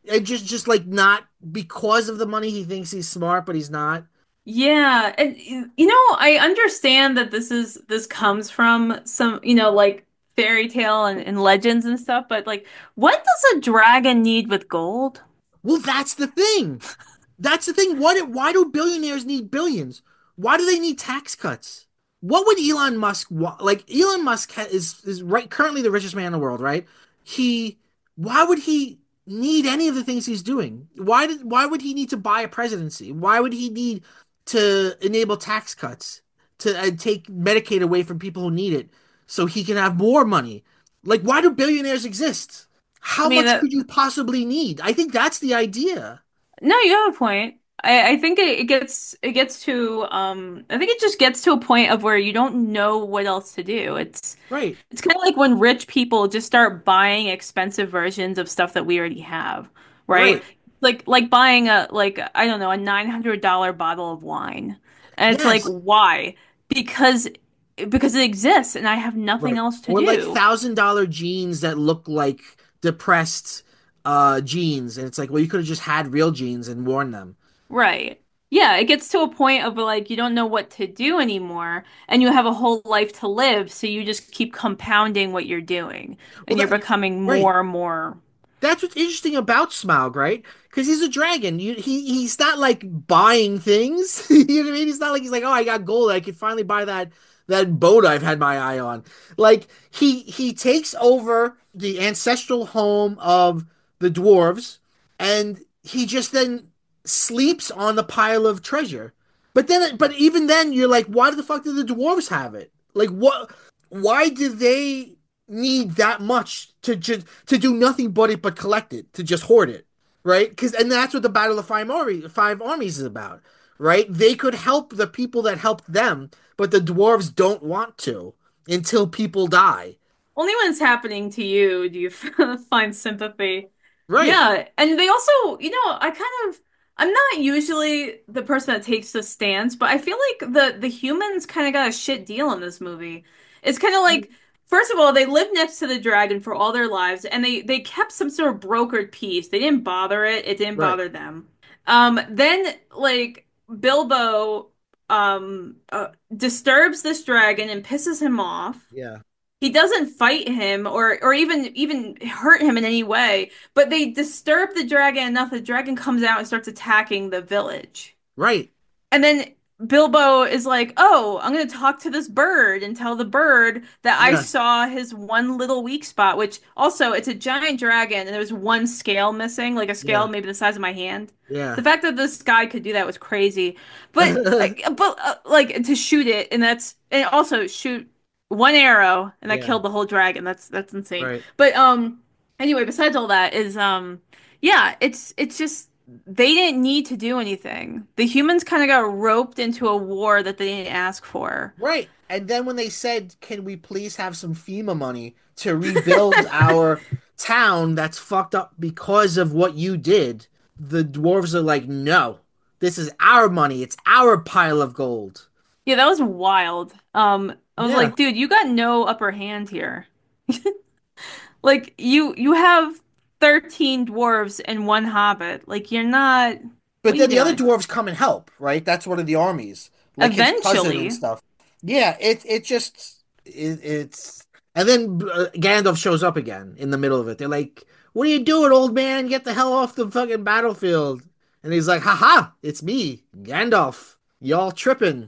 S2: And just just like not because of the money, he thinks he's smart, but he's not.
S1: Yeah, and you know, I understand that this is this comes from some, you know, like fairy tale and, and legends and stuff, but like what does a dragon need with gold?
S2: Well, that's the thing. That's the thing. What? Why do billionaires need billions? Why do they need tax cuts? What would Elon Musk want? Like Elon Musk ha- is is right currently the richest man in the world, right? He Why would he need any of the things he's doing? Why did why would he need to buy a presidency? Why would he need to enable tax cuts to uh, take Medicaid away from people who need it so he can have more money? Like why do billionaires exist?
S1: I
S2: How
S1: mean,
S2: much
S1: that
S2: could you possibly need? I think that's the idea.
S1: no, you have a point. I, I think it, it gets it gets to um I think it just gets to a point of where you don't know what else to do. It's
S2: Right.
S1: it's kind of like when rich people just start buying expensive versions of stuff that we already have, right?
S2: Right.
S1: Like like buying a like I don't know, a nine hundred dollars bottle of wine. And it's like,
S2: Yes.
S1: why? Because because it exists and I have nothing
S2: Right.
S1: else to
S2: Or like
S1: do.
S2: thousand dollar jeans that look like depressed uh jeans. And it's like, well, you could have just had real jeans and worn them.
S1: Right. Yeah, it gets to a point of like you don't know what to do anymore and you have a whole life to live, so you just keep compounding what you're doing
S2: Well
S1: and you're
S2: that
S1: becoming
S2: right.
S1: more and more.
S2: That's what's interesting about Smaug, right? Because he's a dragon. You, he he's not like buying things. You know what I mean? He's not like he's like, oh, I got gold. I could finally buy that that boat I've had my eye on. Like he he takes over the ancestral home of the dwarves, and he just then sleeps on the pile of treasure. But then, but even then, you're like, why the fuck did the dwarves have it? Like, what? Why did they need that much to just to do nothing but it but collect it to just hoard it, right? Because and that's what the Battle of Five Army Five Armies is about, right? They could help the people that helped them, but the dwarves don't want to until people die,
S1: Only when it's happening to you do you find sympathy.
S2: right?
S1: Yeah, and they also, you know, I kind of I'm not usually the person that takes the stance, but I feel like the the humans kind of got a shit deal in this movie. It's kind of like first of all, they lived next to the dragon for all their lives and they they kept some sort of brokered peace. They didn't bother it, it didn't
S2: Right.
S1: bother them. Um then like Bilbo um uh, disturbs this dragon and pisses him off.
S2: Yeah.
S1: He doesn't fight him or or even even hurt him in any way, but they disturb the dragon enough that the dragon comes out and starts attacking the village.
S2: Right.
S1: And then Bilbo is like, "Oh, I'm going to talk to this bird and tell the bird that I
S2: Yeah.
S1: saw his one little weak spot, which also it's a giant dragon and there's one scale missing, like a scale
S2: Yeah.
S1: maybe the size of my hand. The
S2: Yeah.
S1: fact that this guy could do that was crazy. But but uh, like to shoot it and that's and also shoot one arrow and that
S2: Yeah.
S1: killed the whole dragon. That's that's insane.
S2: Right.
S1: But um anyway, besides all that is um yeah, it's it's just they didn't need to do anything. The humans kind of got roped into a war that they didn't ask for.
S2: Right. And then when they said, "Can we please have some FEMA money to rebuild our town that's fucked up because of what you did?" The dwarves are like, "No. This is our money. It's our pile of gold."
S1: Yeah, that was wild. Um, I was
S2: Yeah.
S1: like, dude, you got no upper hand here. Like you you have thirteen dwarves and one hobbit. Like you're not
S2: But
S1: what are you
S2: then the other
S1: doing?
S2: dwarves come and help, right? That's one of the armies, like his cousin and
S1: Eventually.
S2: stuff. Yeah, it it just it, it's and then uh, Gandalf shows up again in the middle of it. They're like, "What are you doing, old man? Get the hell off the fucking battlefield!" And he's like, "Haha, it's me, Gandalf. Y'all tripping."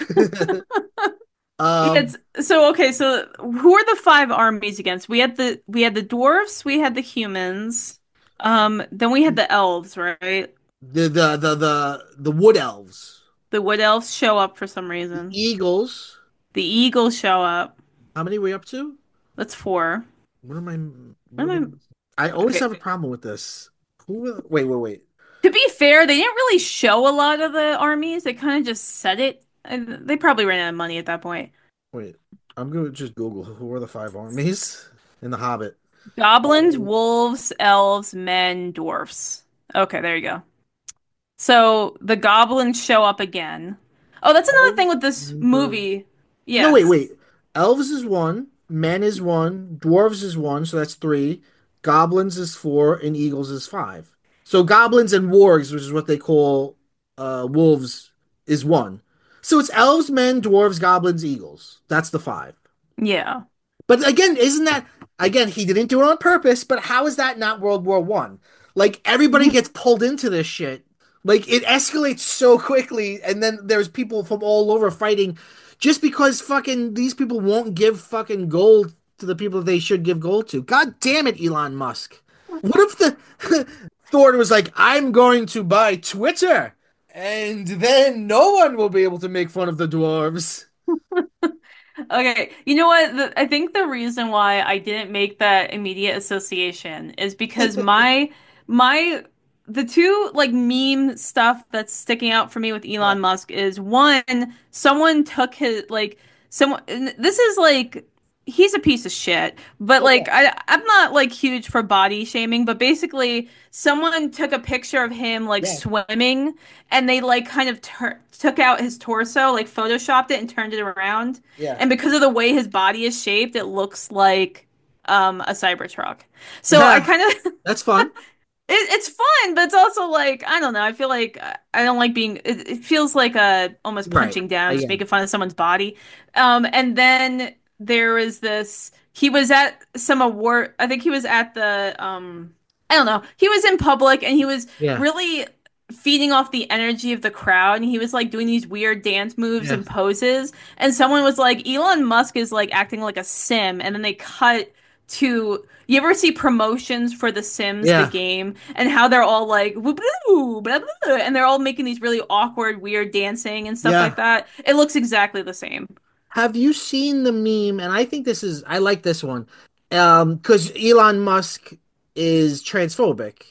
S1: Yeah,
S2: Um,
S1: it's so okay, so who are the five armies against? We had the we had the dwarves, we had the humans, um, then we had the elves, right?
S2: the the the the the wood elves,
S1: The wood elves show up for some
S2: the
S1: reason.
S2: eagles.
S1: The eagles show up.
S2: How many are we up to?
S1: That's four.
S2: What am I?
S1: What
S2: What
S1: am
S2: am I? I
S1: I?
S2: always
S1: Okay.
S2: have a problem with this. Who? Will- Wait, wait, wait,
S1: To be fair, they didn't really show a lot of the armies. They kind of just said it. And they probably ran out of money at that point.
S2: wait. I'm gonna just Google who are the five armies in The Hobbit.
S1: Goblins,
S2: Oh,
S1: wolves, elves, men, dwarfs. Okay, there you go. So the goblins show up again. Oh, that's another thing
S2: elves,
S1: with this
S2: winter.
S1: movie.
S2: No, wait,
S1: Yes.
S2: wait. Elves is one, men is one, dwarves is one, so that's three. Goblins is four, and eagles is five. So goblins and wargs, which is what they call uh, wolves, is one. So it's elves, men, dwarves, goblins, eagles. That's the five.
S1: Yeah.
S2: But again, isn't that again? He didn't do it on purpose. But how is that not World War One? Like everybody gets pulled into this shit. Like it escalates so quickly, and then there's people from all over fighting, just because fucking these people won't give fucking gold to the people they should give gold to. God damn it, Elon Musk. What if the Thor was like, "I'm going to buy Twitter, and then no one will be able to make fun of the dwarves."
S1: Okay, you know what? The, I think the reason why I didn't make that immediate association is because my my the two like meme stuff that's sticking out for me with
S2: Yeah.
S1: Elon Musk is one, someone took his like someone and this is like he's a piece of shit, but
S2: Oh
S1: like
S2: yeah.
S1: I I'm not like huge for body shaming, but basically someone took a picture of him like
S2: Yeah.
S1: swimming and they like kind of tur took out his torso, like photoshopped it and turned it around.
S2: Yeah.
S1: And because of the way his body is shaped, it looks like um a Cybertruck. So I
S2: Yeah.
S1: kind of
S2: That's fun.
S1: it, it's fun, but it's also like I don't know. I feel like uh, I don't like being. It, it feels like a almost
S2: Right.
S1: punching down, just
S2: Again.
S1: making fun of someone's body. Um, and then there was this. He was at some award. I think he was at the. Um, I don't know. He was in public and he was
S2: Yeah.
S1: really feeding off the energy of the crowd. And he was like doing these weird dance moves
S2: Yeah.
S1: and poses. And someone was like, Elon Musk is like acting like a sim. And then they cut to you ever see promotions for The Sims, the
S2: Yeah.
S1: game, and how they're all like, "Woo, blah, blah, blah," and they're all making these really awkward, weird dancing and stuff like
S2: Yeah.
S1: that? It looks exactly the same.
S2: Have you seen the meme? And I think this is, I like this one. Um, because Elon Musk is transphobic.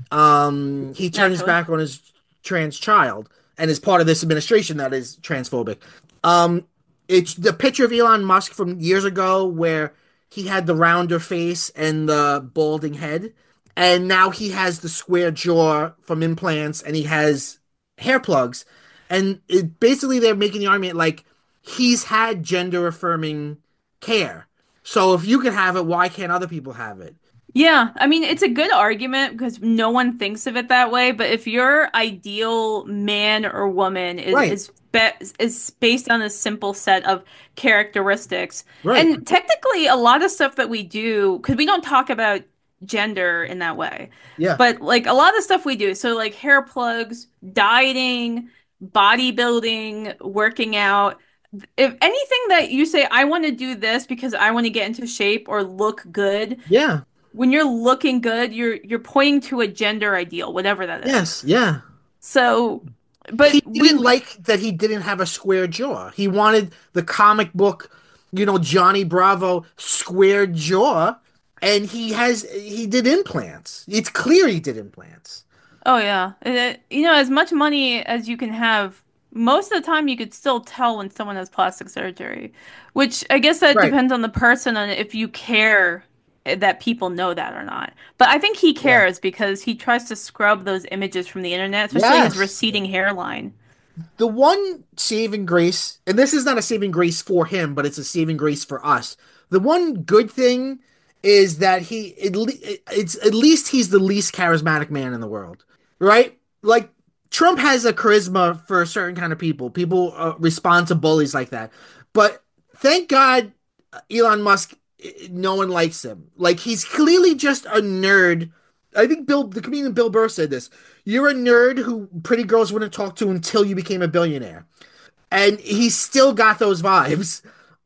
S2: Um, he turned his
S1: Naturally.
S2: back on his trans child and is part of this administration that is transphobic. Um, it's the picture of Elon Musk from years ago where he had the rounder face and the balding head. And now he has the square jaw from implants and he has hair plugs. And it basically they're making the argument like he's had gender affirming care. So if you can have it, why can't other people have it?
S1: Yeah, I mean, it's a good argument because no one thinks of it that way. But if your ideal man or woman is
S2: Right,
S1: is be is based on a simple set of characteristics,
S2: right.
S1: and technically a lot of stuff that we do, because we don't talk about gender in that way,
S2: Yeah,
S1: but like a lot of stuff we do, so like hair plugs, dieting, bodybuilding, working out. If anything that you say, I want to do this because I want to get into shape or look good,
S2: yeah,
S1: when you're looking good, you're you're pointing to a gender ideal, whatever that is.
S2: yes, yeah.
S1: So,
S2: He
S1: but we,
S2: didn't like that he didn't have a square jaw. He wanted the comic book, you know, Johnny Bravo square jaw, and he has he did implants. It's clear he did implants.
S1: oh yeah, It- it- you know, as much money as you can have, most of the time you could still tell when someone has plastic surgery, which I guess that
S2: Right.
S1: depends on the person and if you care that people know that or not. But I think he
S2: Yeah.
S1: cares because he tries to scrub those images from the internet, especially his
S2: Yes.
S1: receding hairline.
S2: The one saving grace, and this is not a saving grace for him, but it's a saving grace for us. The one good thing is that he, at le- it's at least he's the least charismatic man in the world, right? Like Trump has a charisma for a certain kind of people. People uh, respond to bullies like that, but thank God, Elon Musk, no one likes him. Like he's clearly just a nerd. I think Bill, the comedian Bill Burr said this. You're a nerd who pretty girls wouldn't talk to until you became a billionaire. And he's still got those vibes.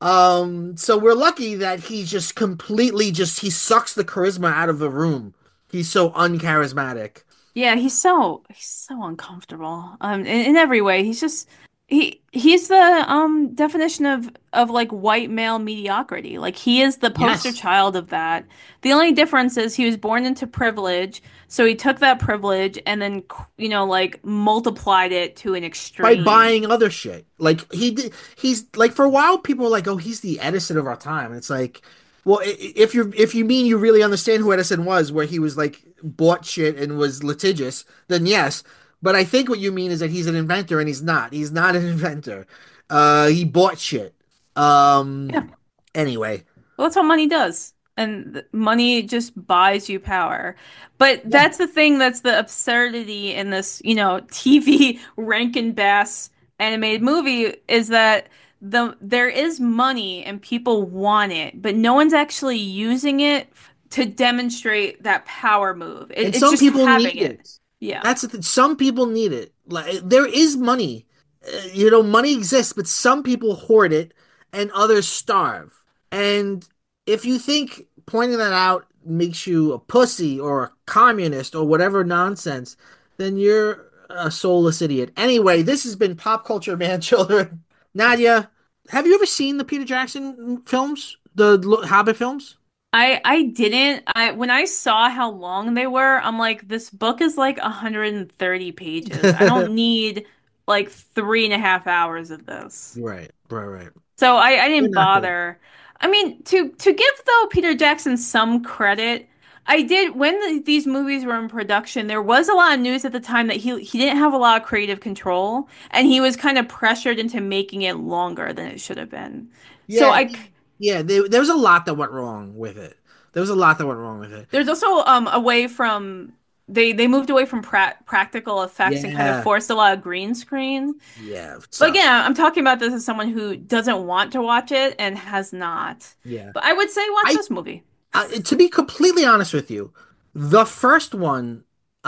S2: Um, so we're lucky that he's just completely just he sucks the charisma out of the room. He's so uncharismatic.
S1: Yeah, he's so he's so uncomfortable. Um, in, in every way, he's just he he's the um definition of of like white male mediocrity. Like he is the poster
S2: Yes.
S1: child of that. The only difference is he was born into privilege, so he took that privilege and then you know like multiplied it to an
S2: By
S1: extreme.
S2: buying other shit. Like he did, he's like for a while people were like, "Oh, he's the Edison of our time." And it's like, well, if you're if you mean you really understand who Edison was, where he was like bought shit and was litigious, then yes. But I think what you mean is that he's an inventor and he's not. He's not an inventor. Uh, he bought shit. Um,
S1: Yeah,
S2: anyway,
S1: well, that's what money does. And th- money just buys you power. But
S2: Yeah.
S1: that's the thing that's the absurdity in this, you know, T V Rankin Bass animated movie is that the there is money and people want it, but no one's actually using it to demonstrate that power move. It,
S2: And
S1: it's
S2: some
S1: just
S2: people
S1: having
S2: need
S1: it.
S2: it.
S1: Yeah.
S2: That's the thing. Some people need it. Like there is money. Uh, you know, money exists, but some people hoard it and others starve. And if you think pointing that out makes you a pussy or a communist or whatever nonsense, then you're a soulless idiot. Anyway, this has been Pop Culture Man Children. Nadia, have you ever seen the Peter Jackson films? The L- Hobbit films?
S1: I I didn't. I when I saw how long they were, I'm like, this book is like one hundred thirty pages. I don't need like three and a half hours of this.
S2: Right, right, right.
S1: So I, I
S2: They're
S1: didn't
S2: not good.
S1: bother. I mean, to to give though Peter Jackson some credit, I did when the, these movies were in production, there was a lot of news at the time that he he didn't have a lot of creative control, and he was kind of pressured into making it longer than it should have been. So
S2: Yeah,
S1: I
S2: yeah. There, there was a lot that went wrong with it. There was a lot that went wrong with it.
S1: There's also um away from they they moved away from pra practical effects and kind of
S2: Yeah,
S1: forced a lot of green screen.
S2: yeah. It
S1: But
S2: sucked.
S1: again, I'm talking about this as someone who doesn't want to watch it and has not.
S2: Yeah.
S1: But I would say watch
S2: I,
S1: this movie.
S2: I to be completely honest with you, the first one,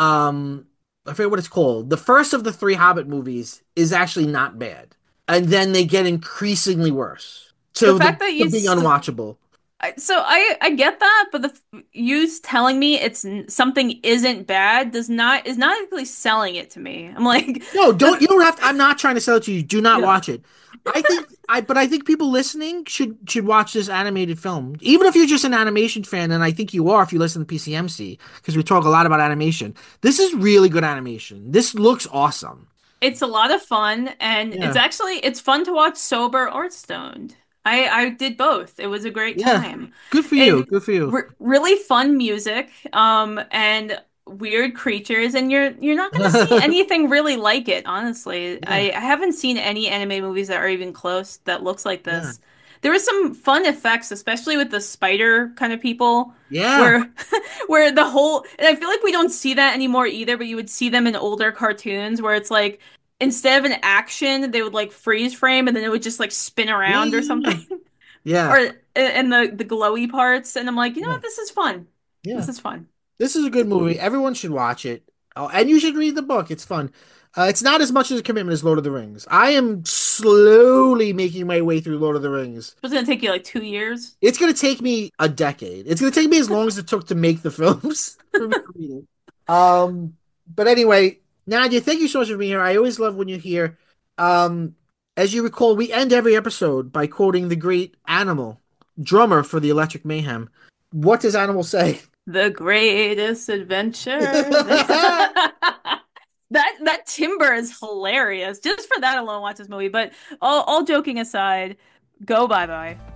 S2: um, I forget what it's called. The first of the three Hobbit movies is actually not bad, and then they get increasingly worse
S1: The
S2: to the
S1: fact that
S2: to
S1: you
S2: being
S1: st
S2: unwatchable.
S1: I- so I I get that, but the f- you telling me it's n- something isn't bad does not is not actually selling it to me. I'm like,
S2: No, don't
S1: does
S2: you don't have to. I'm not trying to sell it to you. Do not
S1: yeah.
S2: watch it. I think I, but I think people listening should should watch this animated film. Even if you're just an animation fan, and I think you are if you listen to P C M C, because we talk a lot about animation. This is really good animation. This looks awesome.
S1: It's a lot of fun, and it's
S2: Yeah,
S1: actually it's fun to watch sober or stoned. I I did both. It was a great
S2: yeah.
S1: time,
S2: Good for you.
S1: and
S2: Good for you.
S1: re really fun music, um, and weird creatures, and you're you're not gonna see anything really like it, honestly.
S2: Yeah,
S1: I, I haven't seen any anime movies that are even close that looks like
S2: yeah,
S1: this. There was some fun effects, especially with the spider kind of people,
S2: yeah.
S1: where where the whole and I feel like we don't see that anymore either, but you would see them in older cartoons where it's like instead of an action, they would like freeze frame and then it would just like spin around or
S2: Yeah,
S1: something.
S2: yeah,
S1: Or and the the glowy parts. And I'm like, you know
S2: yeah,
S1: what? This is fun.
S2: yeah.
S1: This is fun.
S2: This is a good movie. Everyone should watch it. Oh, and you should read the book. It's fun. Uh, it's not as much as a commitment as Lord of the Rings. I am slowly making my way through Lord of the Rings.
S1: It's gonna take you like two years.
S2: It's going to take me a decade. It's going to take me as long as it took to make the films for me to read it. Um, but anyway, Nadia, thank you so much for being here. I always love when you're here. Um, as you recall, we end every episode by quoting the great Animal, drummer for the Electric Mayhem. What does Animal say?
S1: The greatest adventure. That that timber is hilarious. Just for that alone, watch this movie. But all all joking aside, go bye bye.